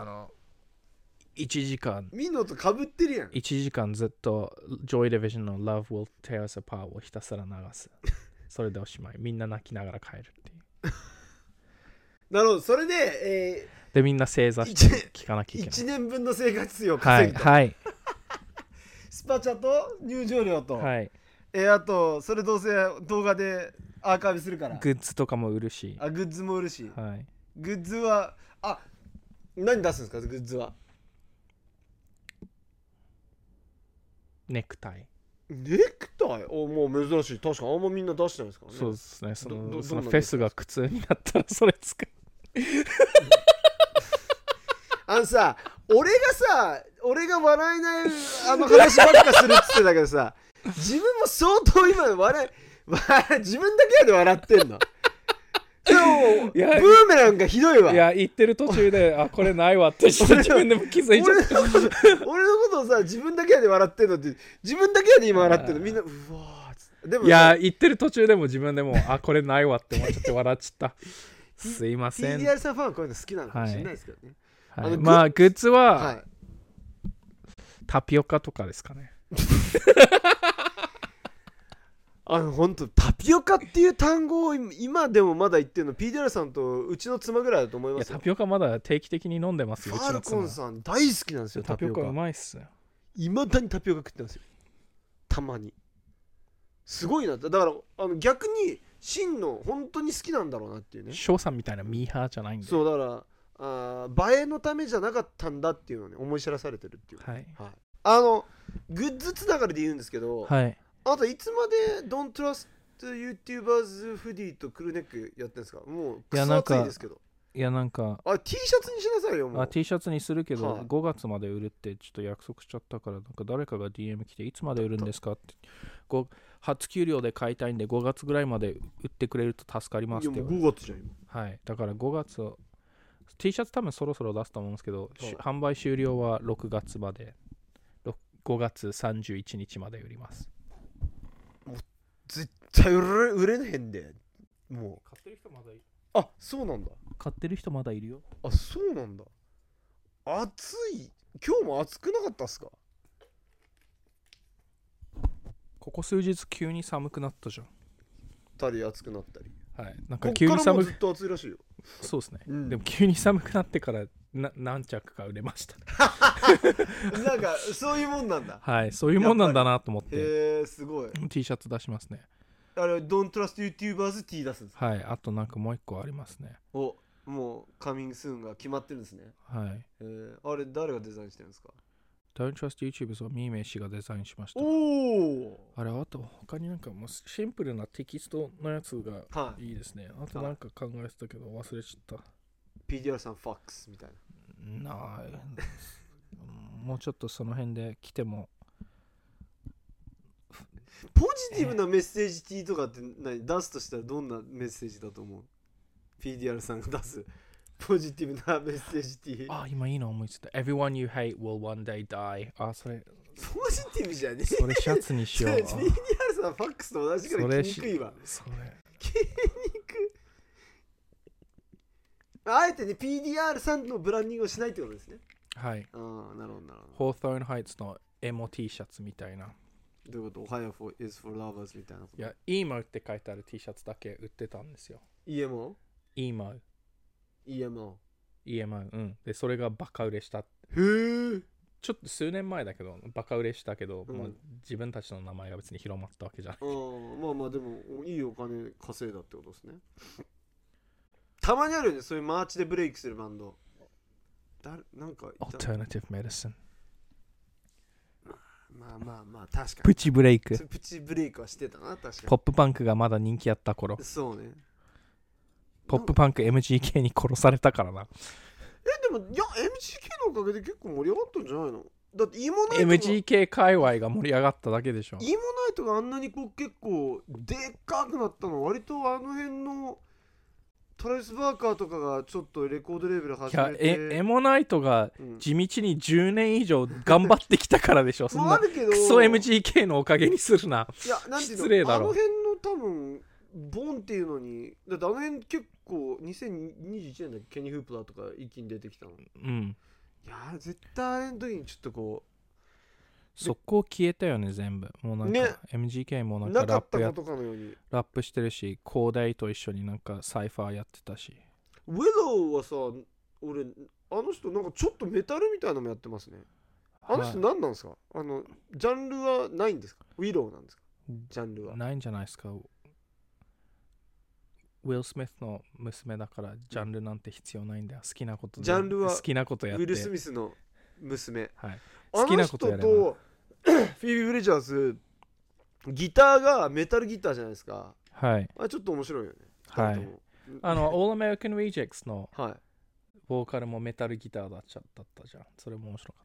B: 1時間
A: ミノとかぶってるやん。
B: 1時間ずっと Joy Division の Love Will Tear Us Apart をひたすら流す。それでおしまい。みんな泣きながら帰るっていう。
A: なるほど。それで、
B: でみんな正座して聞かなきゃいけない。
A: 1年分の生活費を稼ぐと。
B: はい、はい、
A: スパチャと入場料と、
B: はい、
A: あとそれどうせ動画でアーカイブするから、
B: グッズとかも売るし、
A: グッズも売るし、
B: はい、
A: グッズは何出すんですか？グッズは
B: ネクタイ。
A: ネクタイもう珍しい。確かあんまみんな出してないですからね。
B: そうですね。そのフ
A: どんな
B: ェスが苦痛になったらそれ使う。
A: さ、俺が笑えない話ばっかするっつってたけどさ、自分も相当今自分だけやで笑ってんの。でもブーメランがひどいわ。
B: いや、言ってる途中でこれないわって自分でも気づいちゃった。
A: 俺のことをさ、自分だけやで笑ってんのって、自分だけやで今笑ってんの、みんなうわー。でも
B: いや、言ってる途中でも自分でもこれないわって思っちゃって笑っちゃった。すいません。
A: PDR さんファンはこういうの好きなのかもしれないですけどね。
B: はい、まあグッズは、
A: はい、
B: タピオカとかですかね。
A: 本当タピオカっていう単語を今でもまだ言ってるの PDR さんとうちの妻ぐらいだと思いますよ。
B: いやタピオカまだ定期的に飲んでますよ。
A: ファルコンさん大好きなんですよ。
B: タピオカうまいっす。
A: いまだにタピオカ食ってますよ。たまにすごいな。だから逆に真の本当に好きなんだろうなっていうね。
B: 翔さんみたいなミーハーじゃないんで。
A: そうだから映えのためじゃなかったんだっていうのをね思い知らされてるっていう。
B: はい、
A: はい、グッズつながりで言うんですけど、
B: はい、
A: あといつまで Don't Trust YouTubers フディとクルネックやってんですか？もうクソ暑いですけど。
B: いやなんか
A: T シャツにしなさいよ。もう
B: T シャツにするけど、
A: はい、
B: 5月まで売るってちょっと約束しちゃったから、なんか誰かが DM 来ていつまで売るんですかって、初給料で買いたいんで5月ぐらいまで売ってくれると助かりますって。
A: いやもう5月じゃん今。
B: はい、だから5月を T シャツ多分そろそろ出すと思うんですけど、販売終了は6月まで、5月31日まで売ります。
A: もう絶対売れへんで。もう
B: 買ってる人まだいる。
A: そうなんだ。
B: 買ってる人まだいるよ。
A: そうなんだ。暑い。今日も暑くなかったっすか？
B: ここ数日急に寒くなったじゃん。
A: 暑くなったり。
B: はい。なんか急に寒く。
A: ずっと暑いらしいよ。
B: そうですね。でも急に寒くなってから何着か売れました。
A: なんかそういうもんなんだ。
B: はい、そういうもんなんだなと思って。
A: すごい。
B: T シャツ出しますね。
A: Don't Trust YouTubers T 出すんですか？
B: はい。あとなんかもう一個ありますね。
A: もうカミングスーンが決まってるんですね。
B: はい。
A: あれ誰がデザインしてるんですか？
B: Don't Trust YouTubers はミーメイ氏がデザインしました。あと他になんかもうシンプルなテキストのやつがいいですね。あとなんか考えてたけど忘れちゃった。
A: PDR さんファックスみたいな。
B: もうちょっとその辺で来ても。
A: ポジティブなメッセージ T とかって出すとしたらどんなメッセージだと思う？ PDR さんが出すポジティブなメッセージ T。
B: 今いいの思いついた。Everyone you hate will one day die。それ
A: ポジティブじゃねえ。
B: それシャツにしよう。
A: PDR さんファックスと同じくらい筋肉いわ。
B: それ
A: 筋肉。あえてね PDR さんのブランディングをしないってことですね。
B: はい。
A: なるほどなるほど。
B: Hawthorne Heights のエモ T シャツみたいな。
A: どういうこと？ Ohio is for lovers みたいな。
B: いや、EMO って書いてある T シャツだけ売ってたんですよ。
A: EMO？
B: EMO。
A: EMO。
B: うん。で、それがバカ売れした。
A: へえ。
B: ちょっと数年前だけど、バカ売れしたけど、まあ、自分たちの名前が別に広まったわけじゃない。
A: まあでも、いいお金稼いだってことですね。たまにあるよね、そういうマーチでブレイクするバンド。なんか
B: Alternative Medicine。
A: まあ確かに。
B: プチブレイク。
A: プチブレイクはしてたな、確かに。
B: ポップパンクがまだ人気あった頃。
A: そうね。
B: ポップパンク MGK に殺されたからな。
A: でも、MGK のおかげで結構盛り上がったんじゃないの？だってイモナイト
B: MGK 界隈が盛り上がっただけでしょ。
A: イモナイトがあんなに結構でっかくなったの割とあの辺のトラビス・バーカーとかがちょっとレコードレーベル始めて、
B: エモナイトが地道に10年以上頑張ってきたからでしょ、そんなクソ MGK のおかげにするな。
A: いや、なんていうの、
B: 失礼だろ。
A: あの辺の多分ボンっていうのに、だってあの辺結構2021年だっけ、ケニー・フープラーとか一気に出てきたの。
B: うん。
A: いや絶対あの時にちょっとこう
B: 速攻消えたよね、全部。もうなんか、
A: ね、
B: MGK もなん
A: なか
B: か
A: ったことかのように。
B: ラップしてるし、コーダイと一緒になんかサイファーやってたし。
A: ウィローはさ、俺あの人なんかちょっとメタルみたいなのもやってますね。あの人何なんですか、ジャンルはないんですか？ウィローなんですか？ジャンルは
B: ないんじゃないですか。ウィル・スミスの娘だからジャンルなんて必要ないんだよ。好きなことで、
A: ジャンルは
B: 好きなことやって。
A: ウィル・スミスの娘、
B: はい、好きなことやれば。
A: あの人とフィービー・ブレジャーズ、ギターがメタルギターじゃないですか。
B: はい。
A: あれちょっと面白いよね。
B: はい。All American Rejects の
A: はい、
B: ボーカルもメタルギターだったじゃん。それも面白かった。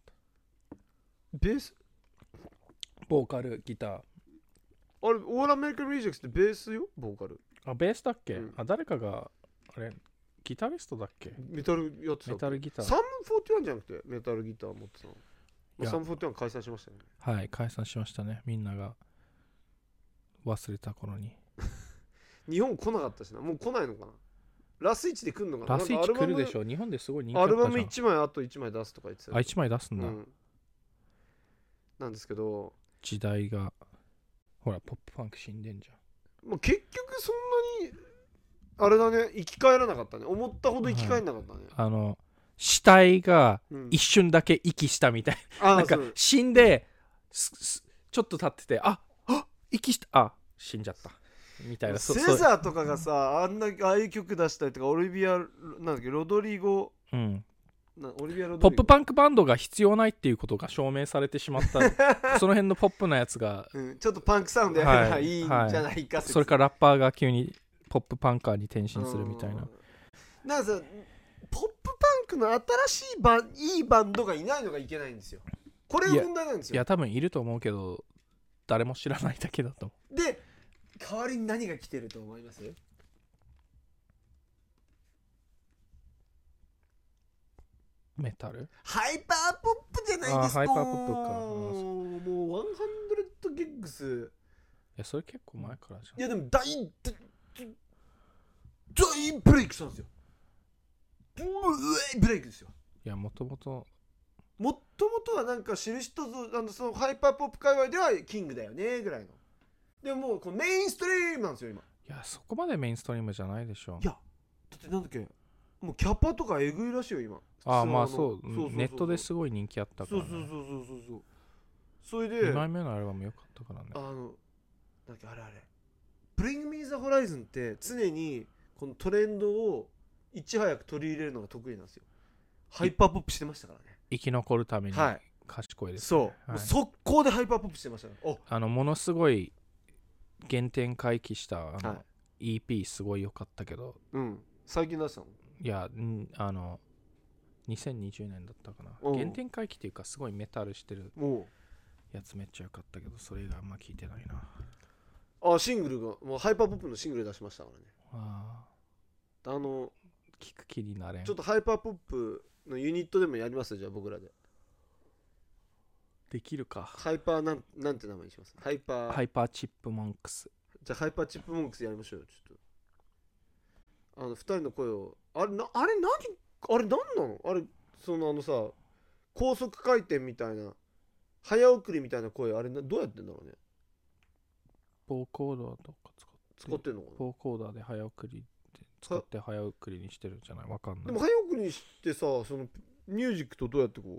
A: ベース
B: ボーカルギター。
A: あれ、オールアメリカン・リージェクスってベースよ、ボーカル。
B: あ、ベースだっけ、
A: うん、
B: 誰かが、あれ、ギタリストだっけ？
A: メタルやってた。
B: メタルギター。
A: サム41じゃなくてメタルギター持ってたの。サム41解散しましたよね。
B: はい、解散しましたね。みんなが忘れた頃に。
A: 日本来なかったしな。もう来ないのかな。ラス1で来るのかな。
B: ラス1来るでしょ。日本ですごい人気あったじゃん。
A: アルバム1枚あと1枚出すとか言ってた。
B: あ、1枚出すんだ。
A: なんですけど、
B: 時代がほらポップファンク死んでんじゃん。
A: もう結局そんなにあれだね、生き返らなかったね。思ったほど生き返らなかったね。
B: 死体が一瞬だけ息したみたいな、なんか死んでちょっと経ってて、息した、死んじゃったみたいな。
A: セザーとかがさ、ああいう曲出したりとか、オリビアなんだっけ、ロドリゴ、
B: ポップパンクバンドが必要ないっていうことが証明されてしまったその辺のポップなやつが、
A: ちょっとパンクサウンドやればいいんじゃないか、
B: それからラッパーが急にポップパンカーに転身するみたいな。
A: なんかさ、ポップパンクの新しいいいバンドがいないのがいけないんですよ。これが問題なんですよ。
B: いや多分いると思うけど誰も知らないだけだと思
A: う。で、代わりに何が来てると思います？
B: メタル？
A: ハイパーポップじゃないですか。
B: ハイパーポップか。
A: もう100ギッグス。
B: いやそれ結構前からじゃん。
A: いやでも大ブレイクしたんですよ。ブレイクですよ。
B: いやもともと
A: はなんか知る人ぞそのハイパーポップ界隈ではキングだよねぐらいの。でももうこのメインストリームなんですよ今。
B: いやそこまでメインストリームじゃないでしょ。
A: いやだってなんだっけ、もうキャパとかえぐいらしいよ今。
B: まあそうネットですごい人気あったから、ね、
A: そうそれで
B: 2枚目のアルバム良かったからね。
A: なんだっけ、あれBring Me the Horizon って常にこのトレンドをいち早く取り入れるのが得意なんですよ。ハイパーポップしてましたからね。
B: 生き残るために賢いです、ね。
A: そう、もう速攻でハイパーポップしてましたね。
B: ものすごい原点回帰したEP すごい良かったけど、
A: 最近出したの？
B: いや2020年だったかな。原点回帰っていうかすごいメタルしてるやつめっちゃ良かったけど、それがあんま聞いてないな。
A: シングルがもうハイパーポップのシングル出しましたからね。
B: 聞く気になれん。
A: ちょっとハイパーポップのユニットでもやりますよ、じゃあ僕らで。
B: できるか。
A: ハイパーなんて名前にします？ハイパ
B: ーチップモンクス。
A: じゃあハイパーチップモンクスやりましょうよ。ちょっと2人の声をあれ何なのあれ、さ高速回転みたいな早送りみたいな声、あれどうやってんだろうね。
B: ボーコーダーとか
A: 使ってんのかな。
B: ボーコーダーで早送り使って早送りにしてるんじゃない？わかんない。
A: でも早送りにしてさ、そのミュージックとどうやってこ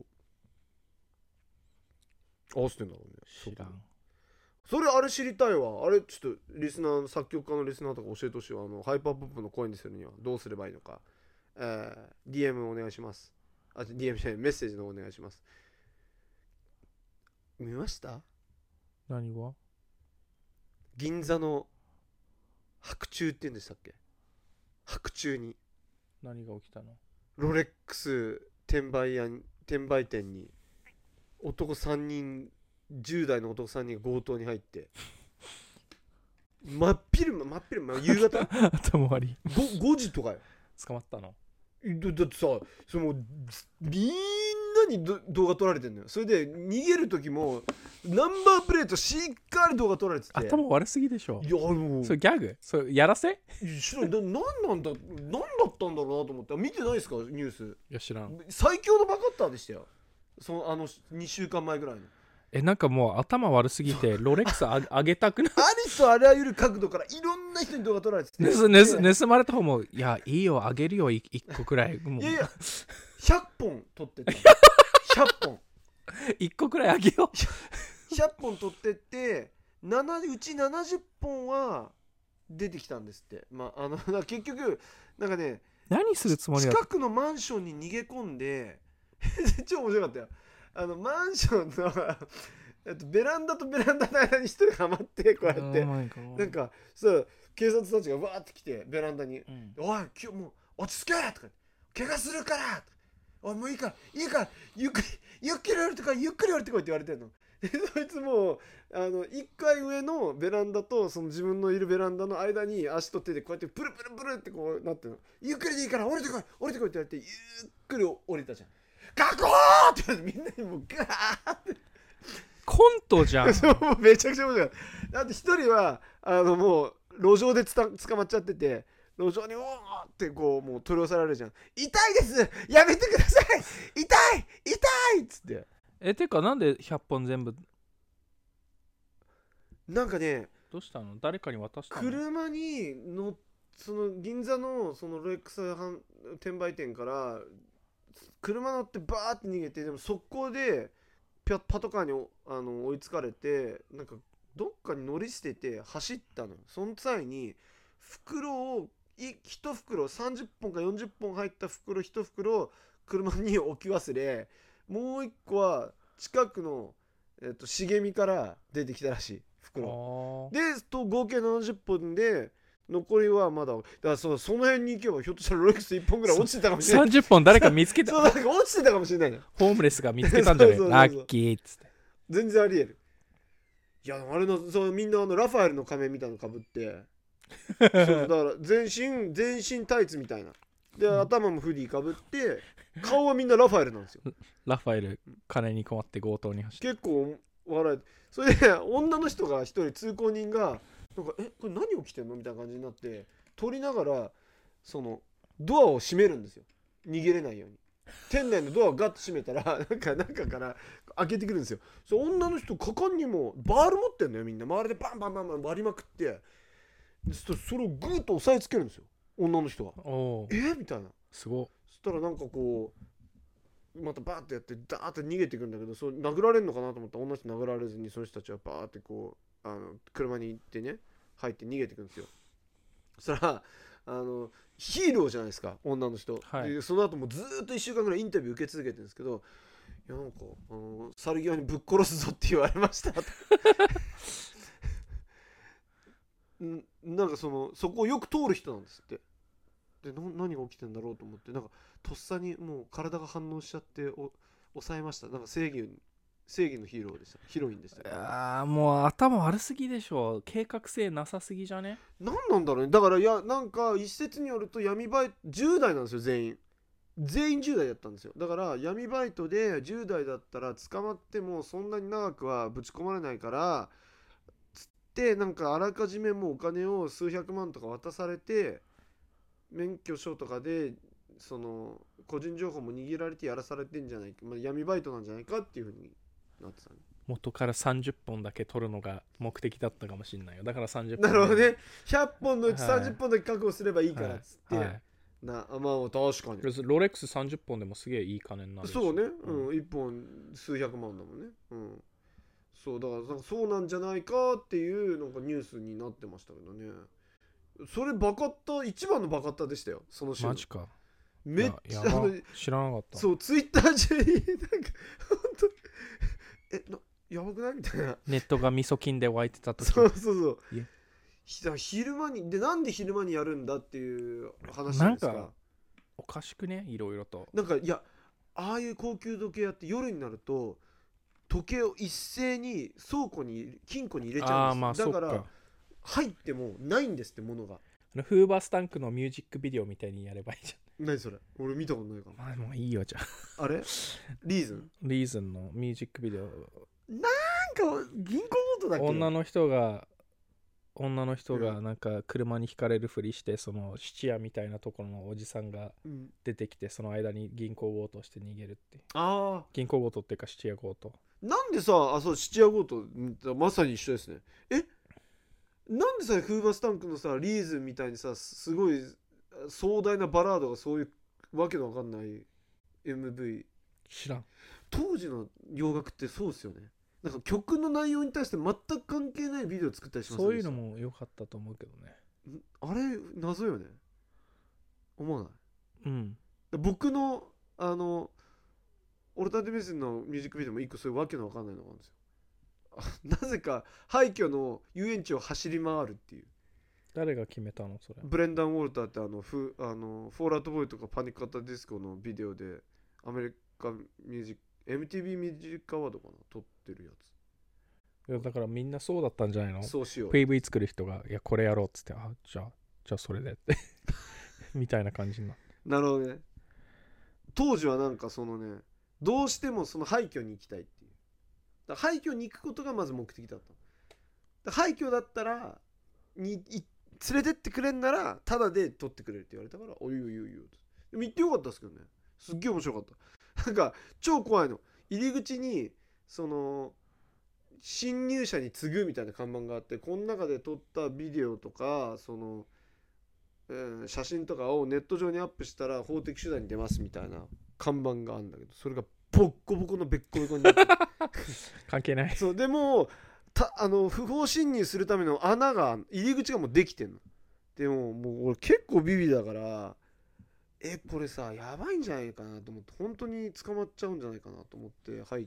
A: う合わせてんだろうね。
B: 知らん。そ
A: れあれ知りたいわ。あれちょっとリスナー、作曲家のリスナーとか教えてほしいわ。ハイパーポップの声にするにはどうすればいいのか。DM お願いします。DM じゃない、メッセージのお願いします。見ました？
B: 何が？
A: 銀座の白昼って言うんでしたっけ？白昼に
B: 何が起きたの？
A: ロレックス転売店に男3人、10代の男3人が強盗に入って真っ昼間夕方
B: 頭悪い。
A: 5時とかよ。
B: 捕まったの？
A: だってさ、そのみんなに動画撮られてんのよ。それで逃げる時もナンバープレートしっかり動画撮られてて、
B: 頭悪すぎでしょ。
A: いやもう
B: それギャグ？それやらせ？
A: 知らん。何だったんだろうなと思って。見てないですかニュース？
B: いや知らん。
A: 最強のバカッターでしたよ。2週間前ぐらいの。
B: なんかもう頭悪すぎてロレックスあげたくない？
A: ありとあらゆる角度からいろんな人に動画撮られてて、
B: 盗まれた方も、いやいいよあげるよ1個くらい。もう
A: いや100本撮ってて100本
B: 1個くらいあげよう。
A: 100本撮ってってうち70本は出てきたんですって。結局なんかね、
B: 何するつもりだ？
A: 近くのマンションに逃げ込んで超面白かったよ。マンションのベランダとベランダの間に一人はまってこうやってなんかそう警察たちがわーって来てベランダに「おい今日もう落ち着け!」とか「怪我するから!」おいもういいからゆっくり降りてこいって言われてんの。でそいつも1階上のベランダとその自分のいるベランダの間に足と手でこうやってプルプルプルってこうなってるの。ゆっくりでいいから降りてこいって言われてゆっくり降りたじゃん。ガコーってみんなにもうガーって
B: コントじゃん。
A: めちゃくちゃ面白い。だって一人はもう路上で捕まっちゃってて、路上におーってこうもう取り押さえられるじゃん。痛いですやめてください痛いっつって。
B: てかなんで100本全部
A: なんかね、
B: どうしたの？誰かに渡したの？
A: 車にその銀座のそのロレックス転売店から車乗ってバーって逃げて、でも速攻でパトカーに追いつかれて、なんかどっかに乗り捨てて走ったの。その際に袋を1袋30本か40本入った袋1袋車に置き忘れ、もう1個は近くの、茂みから出てきたらしい袋で、合計70本で残りはまだだからその辺に行けばひょっとしたらロレックス1本ぐらい落ちてたかもしれない。
B: 30本誰か見つけた。
A: そうなんか落ちてたかもしれないね。
B: ホームレスが見つけたんじゃない
A: そう
B: ラッキーっつって。
A: 全然ありえる。いやあれのみんなラファエルの仮面みたいなのかぶってそうだから全身タイツみたいなで、頭もフディかぶって顔はみんなラファエルなんですよ。
B: ラファエル金に困って強盗に走って
A: 結構笑えて、それで女の人が一人通行人がなんかこれ何起きてんのみたいな感じになって撮りながらそのドアを閉めるんですよ、逃げれないように。店内のドアをガッと閉めたら中から開けてくるんですよ。そう女の人果敢にもバール持ってんのよ、みんな周りでバンバンバンバン割りまくって、それをグーッと押さえつけるんですよ女の人が。みたいな。
B: すご。
A: そしたらなんかこうまたバーってやってダーって逃げていくんだけど、そう殴られるのかなと思ったら女の人殴られずにその人たちはバーってこう車に行ってね入って逃げていくんですよ。そしたらヒーローじゃないですか女の人、
B: はい、
A: でその後もずっと1週間ぐらいインタビュー受け続けてるんですけど、いやなんか去り際にぶっ殺すぞって言われましたなんかそこをよく通る人なんですって。で何が起きてんだろうと思って、なんかとっさにもう体が反応しちゃって抑えました。なんか正義のヒーローでした、ヒロインでした、ね。
B: もう頭悪すぎでしょ、計画性なさすぎじゃね。
A: 何なんだろうね。だからなんか一説によると闇バイト10代なんですよ、全員10代だったんですよ。だから闇バイトで10代だったら捕まってもそんなに長くはぶち込まれないからつってなんかあらかじめもうお金を数百万とか渡されて免許証とかでその個人情報も握られてやらされてんじゃないか、闇バイトなんじゃないかっていう風になってたね。
B: 元から30本だけ取るのが目的だったかもしれないよ。だから30本。
A: なるほどね。100本のうち30本だけ確保すればいいからっつって、確かに
B: ロレックス30本でもすげえいい金になるし。
A: そうね、1本数百万だもんね。そうだからそうなんじゃないかっていうなんかニュースになってましたけどね。それバカッタ一番のバカッタでしたよ、その週。
B: マジか。
A: めっちゃ
B: 知らなかった。
A: そうツイッター中になんか本当やばくないみたいな。
B: ネットが味噌菌で湧いてた時。
A: そう昼間にでなんで昼間にやるんだっていう話なんですか。
B: なんかおかしくね、いろいろと。
A: なんかいやああいう高級時計屋って夜になると時計を一斉に金庫に入れちゃうんですよ。だから入ってもないんですってものが。
B: フーバースタンクのミュージックビデオみたいにやればいいじ
A: 何それ、俺見たことないかも。
B: ゃん。もういいよじゃあ。
A: あれリーズン
B: リーズンのミュージックビデオ。
A: なんか銀行強盗だっけ。
B: 女の人がなんか車にひかれるふりして、その質屋みたいなところのおじさんが出てきて、その間に銀行強盗して逃げるっていう。
A: ああ、
B: 銀行強盗っていうか質屋強盗。
A: なんでさ、あ、そう、質屋強盗まさに一緒ですね。なんでさ、フーバースタンクのさリーズンみたいにさ、すごい壮大なバラードがそういうわけのわかんない MV。
B: 知らん。
A: 当時の洋楽ってそうですよね。なんか曲の内容に対して全く関係ないビデオ作ったりしますよね。
B: そういうのも良かったと思うけどね。
A: あれ謎よね、思わない？
B: うん。
A: 僕のオルタナティブメイスのミュージックビデオも一個そういうわけのわかんないのがあるんですよ。なぜか廃墟の遊園地を走り回るっていう。
B: 誰が決めたのそれ？
A: ブレンダン・ウォルターってフォールアウトボーイとかパニックアッタディスコのビデオでアメリカミュージック MTV ミュージックアワードかな撮ってるやつ。
B: いやだからみんなそうだったんじゃないの？
A: そうしよう。
B: PV 作る人がいやこれやろうっつって、じゃあそれでってみたいな感じになって。
A: なるほどね。当時はなんかそのね、どうしてもその廃墟に行きたいっていう。だから廃墟に行くことがまず目的だった。だから廃墟だったら連れてってくれんならタダで撮ってくれるって言われたから、おいおいおいおい。でも行ってよかったですけどね。すっげえ面白かった。なんか超怖いの。入り口にその侵入者に次ぐみたいな看板があって、この中で撮ったビデオとかその、写真とかをネット上にアップしたら法的手段に出ますみたいな看板があるんだけど、それがボッコボコのべっこべこになって
B: 関係ない。
A: そうでも不法侵入するための穴が入り口がもうできてんの。でもう俺結構ビビだから、これさやばいんじゃないかなと思って、本当に捕まっちゃうんじゃないかなと思って入って、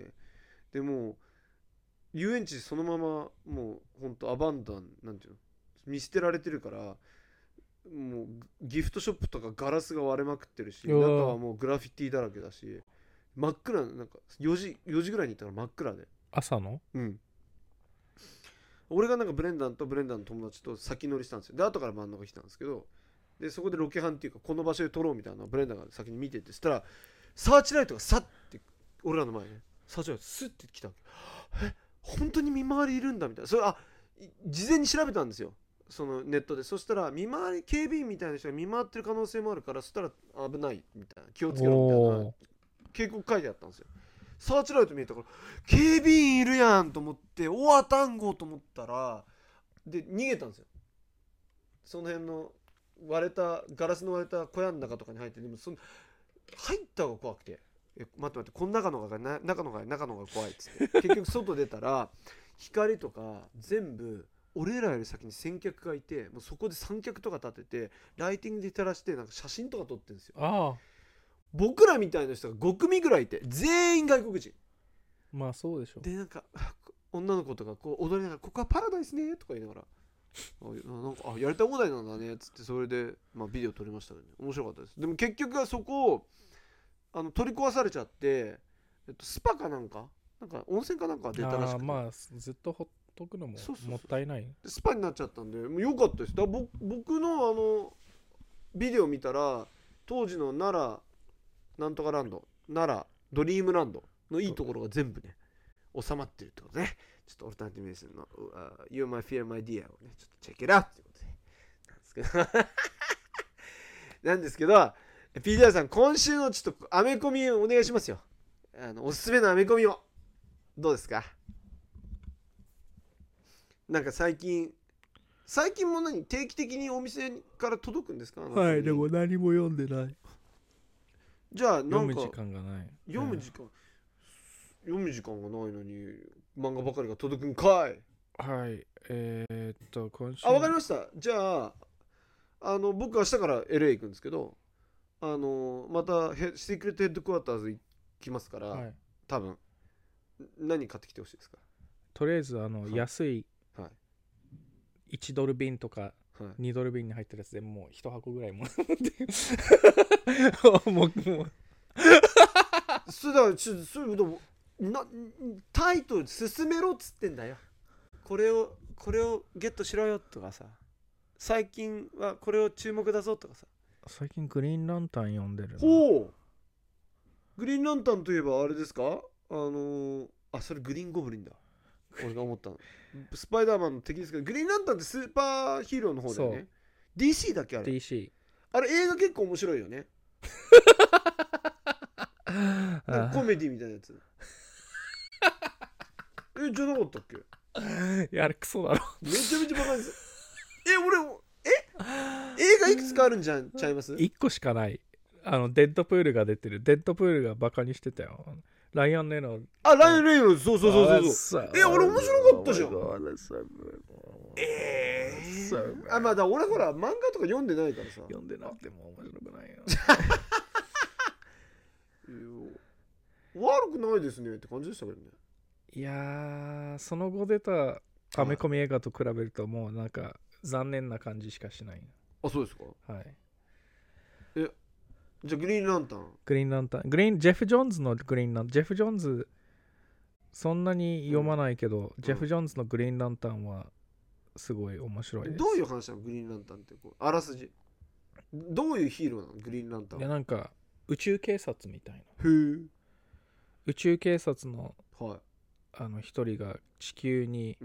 A: でも遊園地そのままもう本当アバンダンなんていうの、見捨てられてるから、もうギフトショップとかガラスが割れまくってるし、中はもうグラフィティだらけだし、真っ暗、なんか4時ぐらいに行ったら真っ暗で。
B: 朝の？
A: うん。俺がなんかブレンダンの友達と先乗りしたんですよ。で後から真ん中来たんですけど、でそこでロケハンっていうかこの場所で撮ろうみたいなのをブレンダンが先に見てて、そしたらサーチライトがサッて俺らの前ね、サーチライトスッて来たわけ。本当に見回りいるんだみたいな。それ事前に調べたんですよ、そのネットで。そしたら見回り警備員みたいな人が見回ってる可能性もあるから、そしたら危ないみたいな、気をつけろみたいな警告書いてあったんですよ。サーチライト見えたから警備員いるやんと思って、おわたんごと思ったら、で逃げたんですよ。その辺のガラスの割れた小屋の中とかに入って、でも入った方が怖くて、待ってこの中の方が怖いっつって結局外出たら光とか全部俺らより先に先客がいて、もうそこで三脚とか立ててライティングで照らしてなんか写真とか撮ってるんですよ。僕らみたいな人が5組ぐらいいて、全員外国人。
B: まあそうでしょ。
A: でなんか女の子とかこう踊りながら、ここはパラダイスねとか言いながらなんかやりたい放題なんだねっつって、それでビデオ撮りましたね。面白かったです。でも結局はそこを取り壊されちゃって、スパかなんか温泉かなんか出たらしくて、
B: まあずっとほっとくのももったいない。
A: スパになっちゃったんで、もう良かったです。だから僕のビデオ見たら、当時の奈良なんとかランド、奈良ドリームランドのいいところが全部ね収まってるってことね。ちょっとオルタナティブメイスの、You're My Fear My Dear をねちょっとチェックラってことでなんですけどPDR さん、今週のちょっとアメコミお願いしますよ。おすすめのアメコミをどうですか？なんか最近も定期的にお店から届くんですか？
B: はい、でも何も読んでない。
A: じゃあなんか
B: 読む時間がない。
A: 読む時間がないのに漫画ばかりが届くんかい。
B: はい。今週。
A: わかりました。じゃあ僕は明日から LA 行くんですけど、またシークレットヘッドクォーターズ行きますから、はい、多分何買ってきてほしいですか？
B: とりあえず安い1ドル瓶とか2ドル瓶に入ってるやつでもう1箱ぐらいもってもう
A: それだからそういうことタイトル進めろっつってんだよ。これをこれをゲットしろよとかさ、最近はこれを注目だぞとかさ。
B: 最近グリーンランタン読んでるな。
A: ほう。グリーンランタンといえばあれですか、それグリーンゴブリンだ。俺が思ったの。スパイダーマンの敵ですけど、グリーンランタンってスーパーヒーローの方だよね。DC だっけあれ。
B: DC。
A: あれ映画結構面白いよね。コメディみたいなやつ。じゃなかったっけ。
B: いやあれクソだろ。
A: めちゃめちゃバカです。映画いくつかあるんじゃんちゃいます。
B: 1個しかない。デッドプールが出てる。デッドプールがバカにしてたよ。ライアン・レイノルズ。
A: あ、ライアン・レイノルズ。そう俺面白かったじゃん。まあだ俺ほら漫画とか読んでないからさ。
B: 読んでなくても面白くないよ。
A: 悪くないですねって感じでしたけどね。
B: いやー、その後出たアメコミ映画と比べるともうなんか残念な感じしかしない。
A: あ、そうですか。
B: はい。
A: じゃあグリーンランタン。
B: ジェフ・ジョーンズのグリーンランタン。ジェフ・ジョーンズそんなに読まないけど、ジェフ・ジョーンズのグリーンランタンはすごい面白いです。
A: どういう話なのグリーンランタンって。あらすじどういうヒーローなのグリーンランタン。
B: いやなんか宇宙警察みたいな。
A: へえ。
B: 宇宙警察の
A: はい、
B: 一人が地球に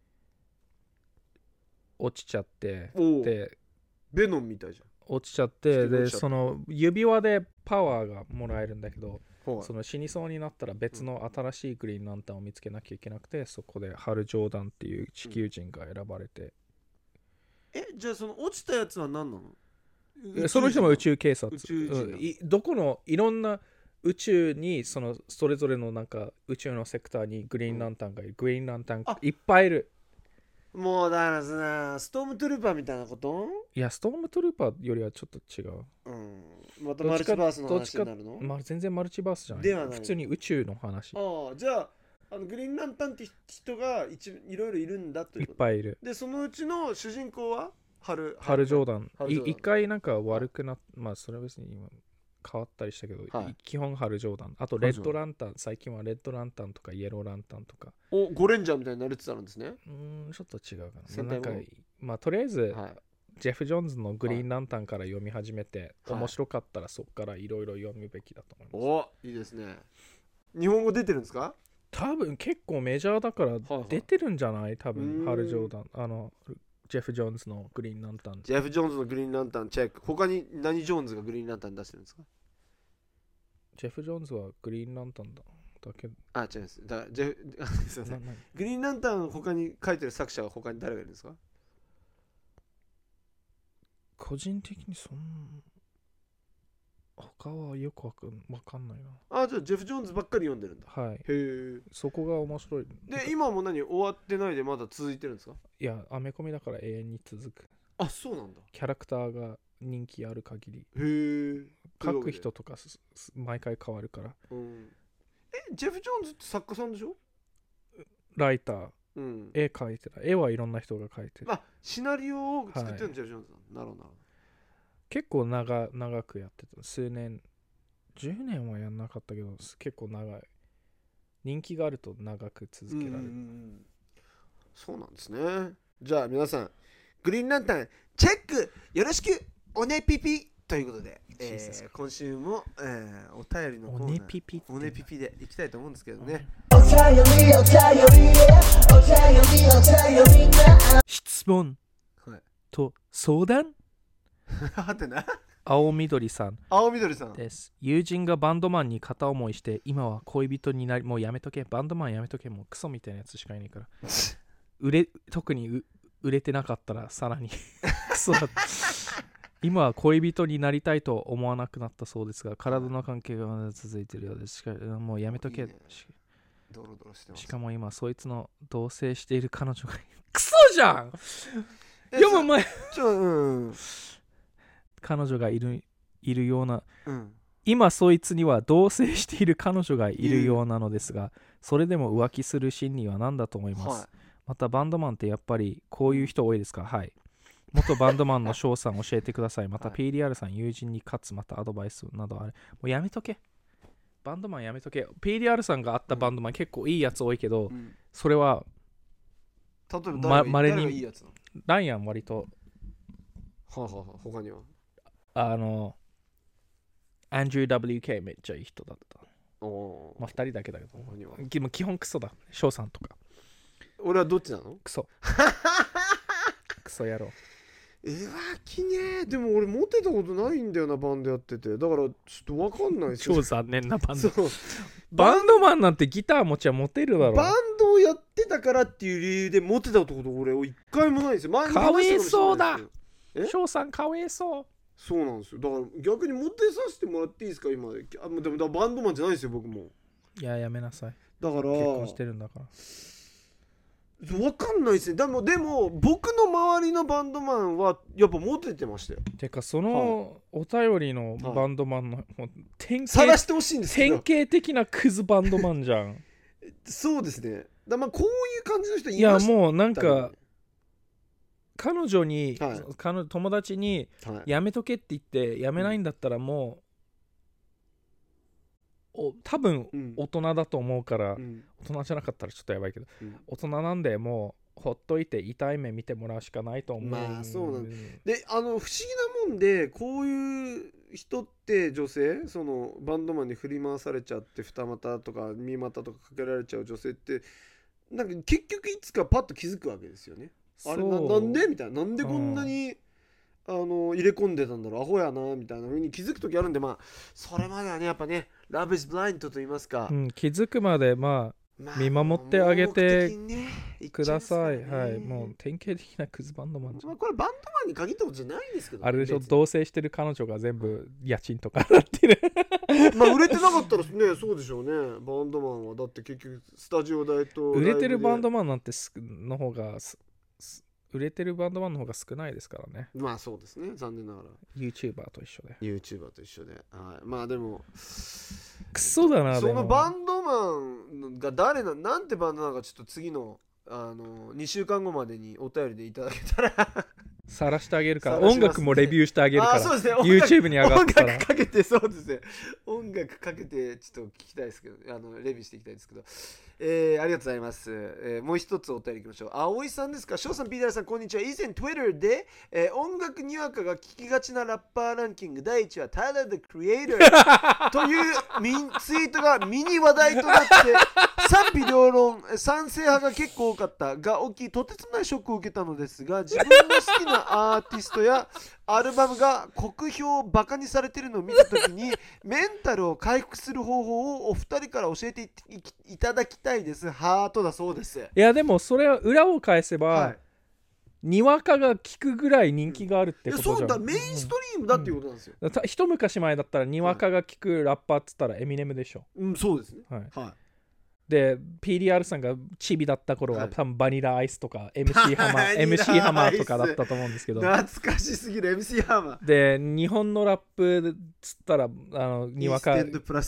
B: 落ちちゃって、
A: でベノンみたいじゃん。
B: 落ちちゃってでその指輪でパワーがもらえるんだけど、その死にそうになったら別の新しいグリーンランタンを見つけなきゃいけなくて、そこでハル・ジョーダンっていう地球人が選ばれて、
A: じゃあその落ちたやつは何な
B: の？その人も宇宙警察。どこのいろんな宇宙にそれぞれのなんか宇宙のセクターにグリーンランタンがいる。グリーンランタンいっぱいいる。
A: もうだからさ、ストームトゥルーパーみたいなこと？
B: いや、ストームトゥルーパーよりはちょっと違う。
A: またマルチバースの話になるの？
B: 全然マルチバースじゃない。
A: ではない。
B: 普通に宇宙の話。
A: じゃあグリーンランタンって人がいろいろいるんだということ。
B: いっぱいいる。
A: でそのうちの主人公はハル・
B: ジョーダン。一回なんか悪くなっそれは別に今変わったりしたけど、基本ハル・ジョーダン。あとレッドランタン。最近はレッドランタンとかイエローランタンとか。
A: ゴレンジャーみたいになれてたんですね。
B: ちょっと違うかな。なんかとりあえず、ジェフ・ジョーンズのグリーンランタンから読み始めて、面白かったらそこからいろいろ読むべきだと思います。
A: いいですね。日本語出てるんですか？
B: 多分結構メジャーだから出てるんじゃない？多分ハル・ジョーダン。ジェフ・ジョーンズのグリーンランタン。
A: ジェフ・ジョーンズのグリーンランタンチェック。他に何ジョーンズがグリーンランタン出してるんですか？
B: ジェフ・ジョーンズはグリーンランタンだけど。
A: 違います。すいません。グリーンランタン他に書いてる作者は他に誰がいるんですか？
B: 個人的に他はよくわかんない
A: な。じゃあジェフ・ジョーンズばっかり読んでるんだ。
B: はい。
A: へえ。
B: そこが面白い。
A: で今も終わってないでまだ続いてるんですか？
B: いや、アメコミだから永遠に続く。
A: そうなんだ。
B: キャラクターが人気ある限り。
A: へえ。
B: 書く人とか毎回変わるから。
A: ジェフ・ジョーンズって作家さんでしょ？
B: ライター。絵描いてた。絵はいろんな人が描いてる。
A: シナリオを作ってるのジェフ・ジョーンズなるほど。
B: 結構長くやってた。数年、10年はやんなかったけど、結構長い。人気があると長く続けられる。
A: そうなんですね。じゃあ皆さん、グリーンランタンチェックよろしくおねピピということで、今週も、お便りのコーナーおねピピでいきたいと思うんですけどね。
B: 質問と相談青緑さんです。友人がバンドマンに片思いして今は恋人になり、もうやめとけ、バンドマンやめとけ、もうクソみたいなやつしかいないから特に売れてなかったらさらにクソだ今は恋人になりたいと思わなくなったそうですが、体の関係がまだ続いているようです。もうやめとけ。
A: ドロドロしてます。
B: しかも今そいつの同棲している彼女がクソじゃん読む前彼女がいるような、今そいつには同棲している彼女がいるようなのですが、それでも浮気する心理は何だと思います？またバンドマンってやっぱりこういう人多いですか？はい。元バンドマンの翔さん教えてください。また PDR さん友人に勝つ、またアドバイスなどあれ。もうやめとけ。バンドマンやめとけ。PDR さんがあったバンドマン、結構いいやつ多いけど、それは
A: 例えば誰
B: まれに
A: 誰がいいやつなの？
B: ライアン割と
A: はあ、はあはあ、他には
B: アンドリュー WK めっちゃいい人だった。
A: お
B: まあ2人だけだけど
A: 他には
B: 基本クソだ。翔さんとか
A: 俺はどっちなの？
B: クソクソ野郎。
A: きねえ。でも俺モテたことないんだよな、バンドやってて。だからちょっと分かんないですよ。
B: 超残念なバンド。
A: そう
B: バンドマンなんてギター持ちはモテるだろ。
A: バンドをやってたからっていう理由でモテたこと俺一回もないんですよ。前に
B: かわいそうだ。
A: え
B: 翔さんかわいそう。
A: そうなんですよ。だから逆にモテさせてもらっていいですか今で。でもバンドマンじゃないですよ僕も。
B: いややめなさい。
A: だから
B: 結婚してるんだから。
A: 分かんないですね。でも僕の周りのバンドマンはやっぱモテてましたよ。
B: てかそのお便りのバンドマンの、
A: 探してほしいんですけど、
B: 典型的なクズバンドマンじゃん。
A: そうですね。まあこういう感じの人い
B: いや
A: ましたね。
B: もうなんか彼女に、友達にやめとけって言ってやめないんだったらもう、多分大人だと思うから、大人じゃなかったらちょっとやばいけど、大人なんでもうほっといて痛い目見てもらうしかないと思う。
A: まあそうなんで、不思議なもんでこういう人って女性、そのバンドマンに振り回されちゃって二股とか三股とかかけられちゃう女性ってなんか結局いつかパッと気づくわけですよね。あれなんでみたいな、なんでこんなに入れ込んでたんだろう、アホやなみたいな風に気づく時あるんで、まあそれまではねやっぱねラブイズブラインドと言いますか、
B: 気づくまでまあ見守ってあげてください。はい、もう典型的なクズバンドマンじゃん。
A: これバンドマンに限ったことじゃないんですけど、
B: あれでしょ、同棲してる彼女が全部家賃とか払ってる。
A: まあ売れてなかったらねそうでしょうね。バンドマンはだって結局スタジオ代と
B: 売れてるバンドマンなんての方が売れてるバンドマンの方が少ないですからね。
A: まあそうですね、残念ながら
B: YouTuber と一緒で
A: YouTuber と一緒で、はい、まあでも
B: クソだな。
A: そのバンドマンが誰なんてバンドなのかちょっと次の2週間後までにお便りでいただけたら
B: 晒してあげるから、音楽もレビューしてあげるから。
A: そうですね、
B: YouTube に上がったら
A: 音楽かけて、そうですね、音楽かけてちょっと聞きたいですけど、レビューしていきたいですけど、ありがとうございます。もう一つお便りいきましょう。葵さんですか。翔さん、ピーターさん、こんにちは。以前 Twitter で、音楽にわかが聴きがちなラッパーランキング第1位は Tyler the Creator というツイートがミニ話題となって賛否両論、賛成派が結構多かったが起き、とてつもないショックを受けたのですが、自分の好きなアーティストやアルバムが酷評バカにされているのを見たときにメンタルを回復する方法をお二人から教えて いただきたいです。ハートだそうです。
B: いやでもそれは裏を返せば、はい、にわかが聞くぐらい人気があるってことじゃん。
A: そうだ、メインストリームだっていうことなんですよ。
B: 一昔前だったらにわかが聞くラッパーっつったらエミネムでしょ。
A: そうですね。
B: はいで PDR さんがチビだった頃は、多分バニラアイスとか MC ハマーとかだったと思うんですけど
A: 懐かしすぎる MC ハマ
B: ーで日本のラップっつったらにわか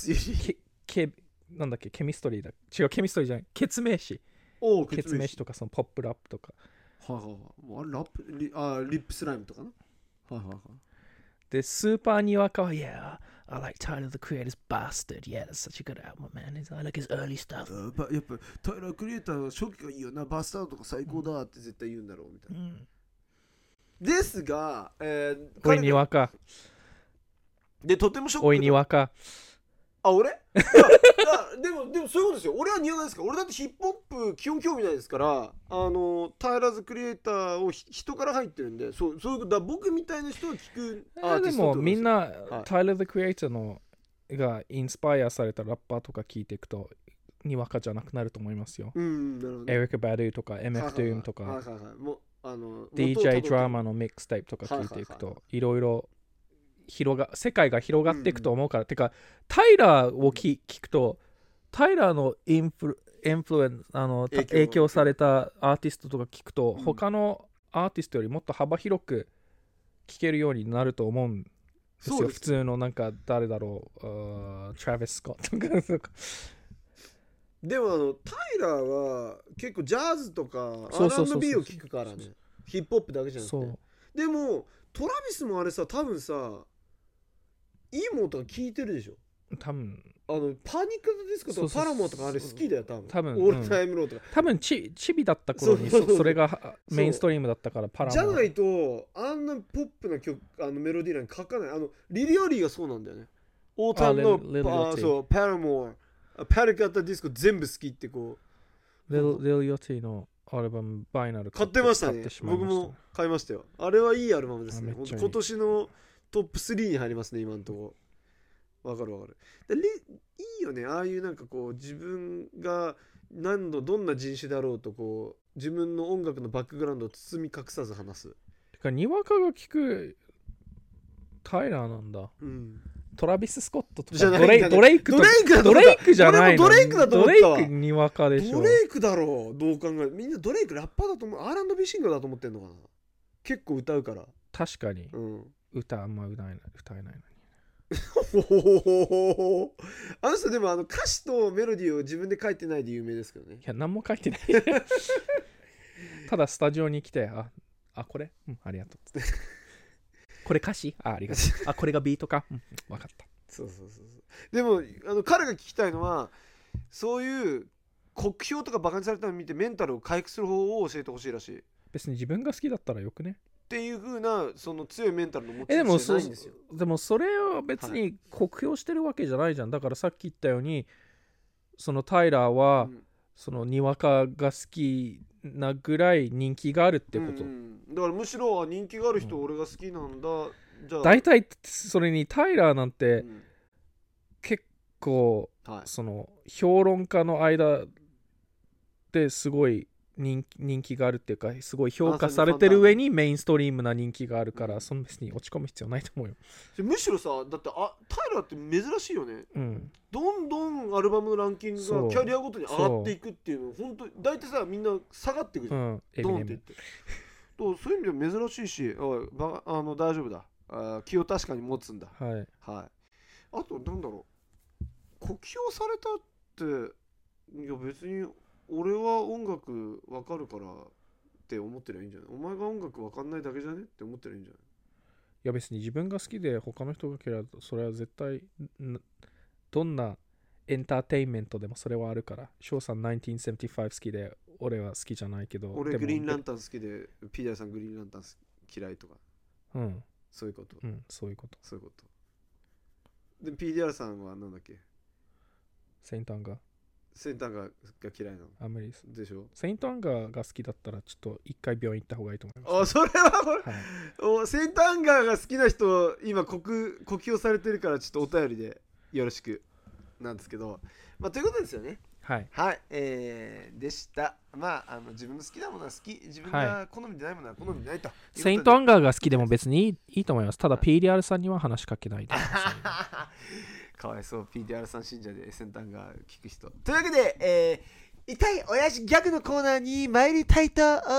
B: なんだっけケミストリーだ違うケミストリーじゃないケツメイシとかそのポップラップとか
A: ラップリップスライムとかな
B: でスーパーにわかは Yeah I like Tyler the Creator's Bastard. Yeah, that's such a good album, man. I like his early stuff.
A: やっぱタイラー・クリエイター初期がいいよな、バスタードとか最高だって絶対言うんだろうみたいな。ですが、
B: おいにわか。
A: で、とてもショック。
B: おいにわか。
A: 俺でもそういうことですよ。俺は似合わないですから。俺だってヒップホップ基本興味ないですから、タイラーズクリエイターを人から入ってるんで、そういうことだ。僕みたいな人が聞くアーティスト。
B: でもみんな、タイラーズクリエイターのがインスパイアされたラッパーとか聞いていくとにわかじゃなくなると思いますよ。エリカ・バドゥとか MF ドゥームとか DJ ドラマのミックスタイプとか聞いていくといろいろ世界が広がっていくと思うから、てかタイラーを聞くとタイラーのインフルエン影響されたアーティストとか聞くと、他のアーティストよりもっと幅広く聞けるようになると思うんですよ。普通のなんか誰だろうトラビス・スコットとか
A: でもタイラーは結構ジャズとか R&B を聞くからね、ヒップホップだけじゃなくて。でもトラビスもあれさ、多分さいいものとか聞いてるでしょ。
B: 多分
A: パニックディスコとかパラモとかあれ好きだよ多分オールタイムローとか、
B: 多分チビだった頃にそれがメインストリームだったからパラモ
A: じゃないとあんなポップな曲メロディーライン書かない。リリオリーがそうなんだよね。オールタイムのそうパラモパニックアットディスコ全部好きってこう
B: リリオティのアルバムバイナル
A: 買ってましたね。僕も買いましたよ。あれはいいアルバムですね。今年のトップ3に入りますね今のところ。わかるいいよね。ああいうなんかこう自分がどんな人種だろうとこう自分の音楽のバックグラウンドを包み隠さず話す。
B: にわかが聞くタイラーなんだ。トラビス・スコットとかドレイクじゃないの。
A: ドレイクだと思ったわ。
B: ドレイクにわかでしょ。
A: ドレイクだろう。どう考えみんなドレイクラッパーだと思う。R&B シンガーだと思ってんのかな。結構歌うから。
B: 確かに、歌あんま歌えないのに
A: あの人でも歌詞とメロディーを自分で書いてないで有名ですけどね。
B: いや何も書いてないただスタジオに来てこれ、ありがとうこれ歌詞ありがとうこれがビートか、分かった。
A: そうでも彼が聞きたいのはそういう酷評とかバカにされたのを見てメンタルを回復する方法を教えてほしいらしい。
B: 別に自分が好きだったらよくね
A: っていう風なその強いメンタルの持ち主じゃないんですよ。
B: でもそれは別に酷評してるわけじゃないじゃん。だからさっき言ったようにそのタイラーは、そのにわかが好きなぐらい人気があるってこと、
A: だからむしろ人気がある人俺が好きなんだ、じゃあ
B: 大体それにタイラーなんて、結構、その評論家の間ですごい人気があるっていうかすごい評価されてる上にメインストリームな人気があるから、その別に落ち込む必要ないと思うよ。
A: むしろさだってタイラーって珍しいよね、どんどんアルバムのランキングがキャリアごとに上がっていくっていうの本当大体さみんな下がっていくじゃん、ドンっていってそういう意味では珍しいし大丈夫だ気を確かに持つんだ。あとなんだろう酷評されたっていや別に俺は音楽わかるからって思ってりゃいいんじゃない。お前が音楽わかんないだけじゃねって思ってりゃいいんじゃない。
B: いや別に自分が好きで他の人が嫌いだとそれは絶対どんなエンターテインメントでもそれはあるから。翔さん1975好きで俺は好きじゃないけど
A: 俺グリーンランタン好きでピーダーさんグリーンランタン嫌いとかそういうこと
B: そういうこと
A: で PDR さんはなんだっけ
B: セイントアンガー
A: 嫌いなの
B: あんまり
A: でしょ。
B: セイントアンガーが好きだったらちょっと一回病院行った方がいいと思います。
A: それは、セイントアンガーが好きな人今酷評されてるからちょっとお便りでよろしくなんですけど、ということですよね。でした。自分の好きなものは好き、自分が好みでないものは好みでないと。
B: セイントアンガーが好きでも別にいいと思います。ただ PDR さんには話しかけないで
A: かわいそう PDR さん信者でセンターが聞く人というわけで、痛い親父ギャグのコーナーに参りたいと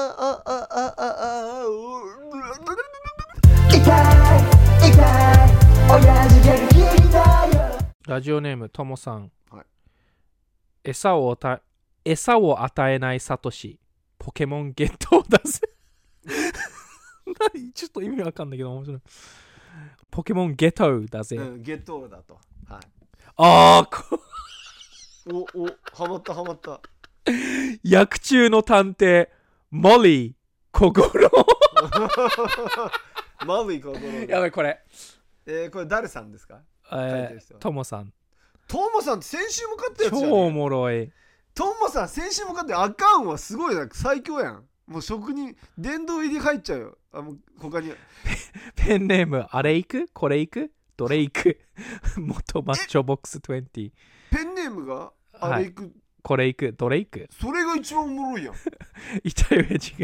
B: ラジオネームともさん、餌を与えないサトシポケモンゲットを出すちょっと意味わかんないけど面白い。ポケモンゲトウだぜ、
A: ゲトウだと。
B: ハ
A: マった
B: 薬中の探偵モリー小五郎
A: モリー小五郎
B: やばいこれ
A: これ誰さんですか。
B: トモさん
A: って先週も勝ったやつじゃん。
B: 超おもろい。
A: トモさん先週も勝ってあかんわ。すごいな最強やん。もう職人殿堂入り入っちゃうよ。もう他に
B: ペンネームあれいくこれいくドレイク元マッチョボックス20。
A: ペンネームがあれいく、
B: これいくドレイク。
A: それが一番おもろいやん。
B: 痛い親父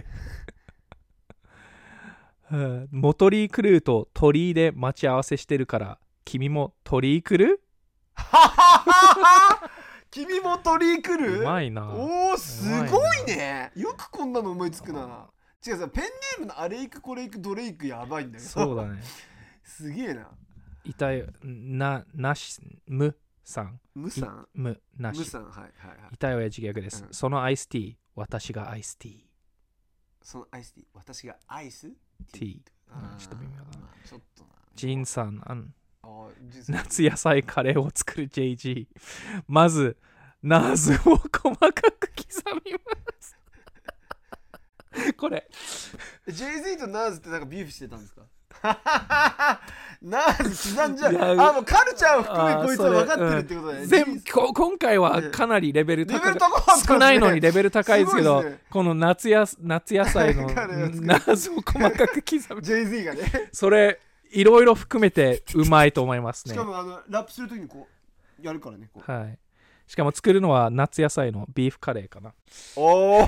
B: がモトリークルーと鳥居で待ち合わせしてるから君も鳥居来る
A: 君も鳥居来る。
B: うまいな。
A: おーすごいね。よくこんなの思いつくな。違うさペンネームのあれいくこれいくドレイクやばいんだよ。
B: そうだね
A: すげえな。
B: 痛いなしむさん
A: むさん
B: むなし
A: むさん
B: 痛い親父ギャグです、そのアイスティー私がアイスティー。
A: そのアイスティー私がアイス
B: ティーちょっと微妙だな。
A: ちょっとな。
B: ジンさん夏野菜カレーを作る JG。 まずナーズを細かく刻みますこれ
A: JZ とナーズってなんかビーフしてたんですかナーズ刻んじゃう。もうカルチャーを含めこいつは分かってるってことだね。
B: 今回はかなりレベル高い、
A: ね、
B: 少ないのにレベル高いですけど、
A: ね、
B: この夏野菜のナーズを細かく刻む
A: JZ がね、
B: それいろいろ含めてうまいと思いますね。
A: しかもラップするときにこうやるからね。
B: はい。しかも作るのは夏野菜のビーフカレーかな。
A: おー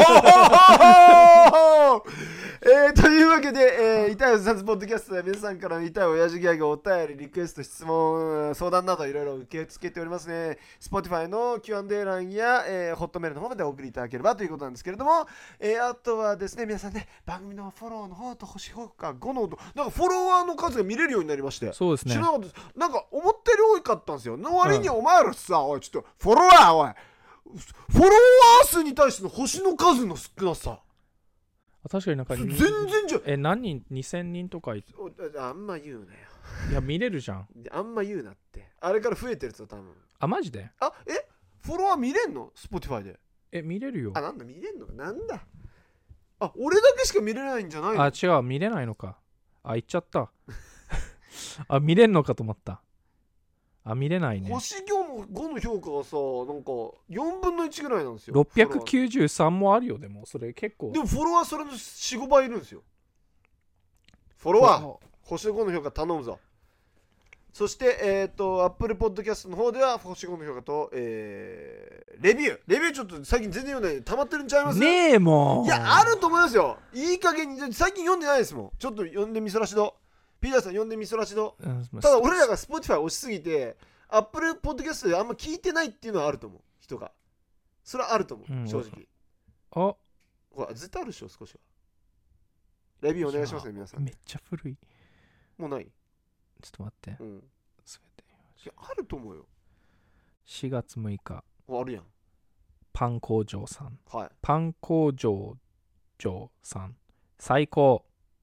A: というわけで、痛いおじさんズポッドキャストで皆さんからの痛い親父ギャグ、お便り、リクエスト、質問、相談などいろいろ受け付けておりますね。Spotify の Q&A 欄や、ホットメールの方までお送りいただければということなんですけれども、あとはですね、皆さんね、番組のフォローの方と星評価5のなんかフォロワーの数が見れるようになりまして、
B: そうですね。
A: 知らなかったです。なんか思ったより多かったんですよ。の割にお前らさ、おいちょっとフォロワーおいフォロワー数に対しての星の数の少なさ、
B: 確かになんか
A: 全然じゃ
B: 何人2000人とか
A: あんま言うなよ。
B: いや見れるじゃん。
A: あんま言うなって。あれから増えてるやつは多分。
B: あマジで？
A: フォロワー見れんの Spotify で。
B: 見れるよ。
A: なんだ見れんのかなんだ。俺だけしか見れないんじゃないの？
B: 違う、見れないのか。言っちゃった見れんのかと思った。見れないね。
A: 星5の評価がさ、なんか4分の1ぐらいなんですよ。
B: 693もあるよ。でもそれ結構。
A: でもフォロワーそれの 4,5 倍いるんですよ。フォロワー星5の評価頼むぞ。そしてApple Podcast の方では星5の評価と、レビューちょっと最近全然読んでない。溜まってるんちゃいます
B: ねえもう。
A: いやあると思いますよ。いい加減に最近読んでないですもん。ちょっと読んでみそらしど。ピーターさん読んでみそらしど。ただ俺らが Spotify 押しすぎて Apple Podcast であんま聞いてないっていうのはあると思う。人がそれはあると思う、正直。ほら絶対あるでしょ。少しはレビューお願いしますね皆さん。
B: めっちゃ古い。
A: もうない？
B: ちょっと待って。
A: すべていやあると思うよ。
B: 4月6日
A: あるやん。
B: パン工場さん。
A: はい。
B: パン工場さん最高。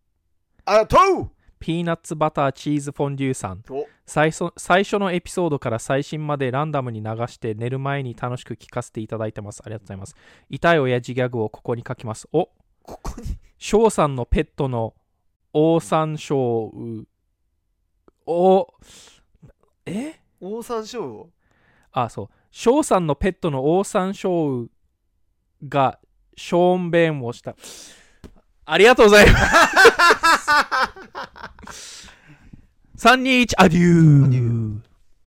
B: ピーナッツバターチーズフォンデュさん。最初のエピソードから最新までランダムに流して寝る前に楽しく聞かせていただいてます。ありがとうございます。痛い親父ギャグをここに書きます。
A: ここに
B: 翔さんのペットのオオサンショウオオ
A: サンショウ
B: そう。翔さんのペットのオオサンショウがショーンベンをした。ありがとうございます321アデュー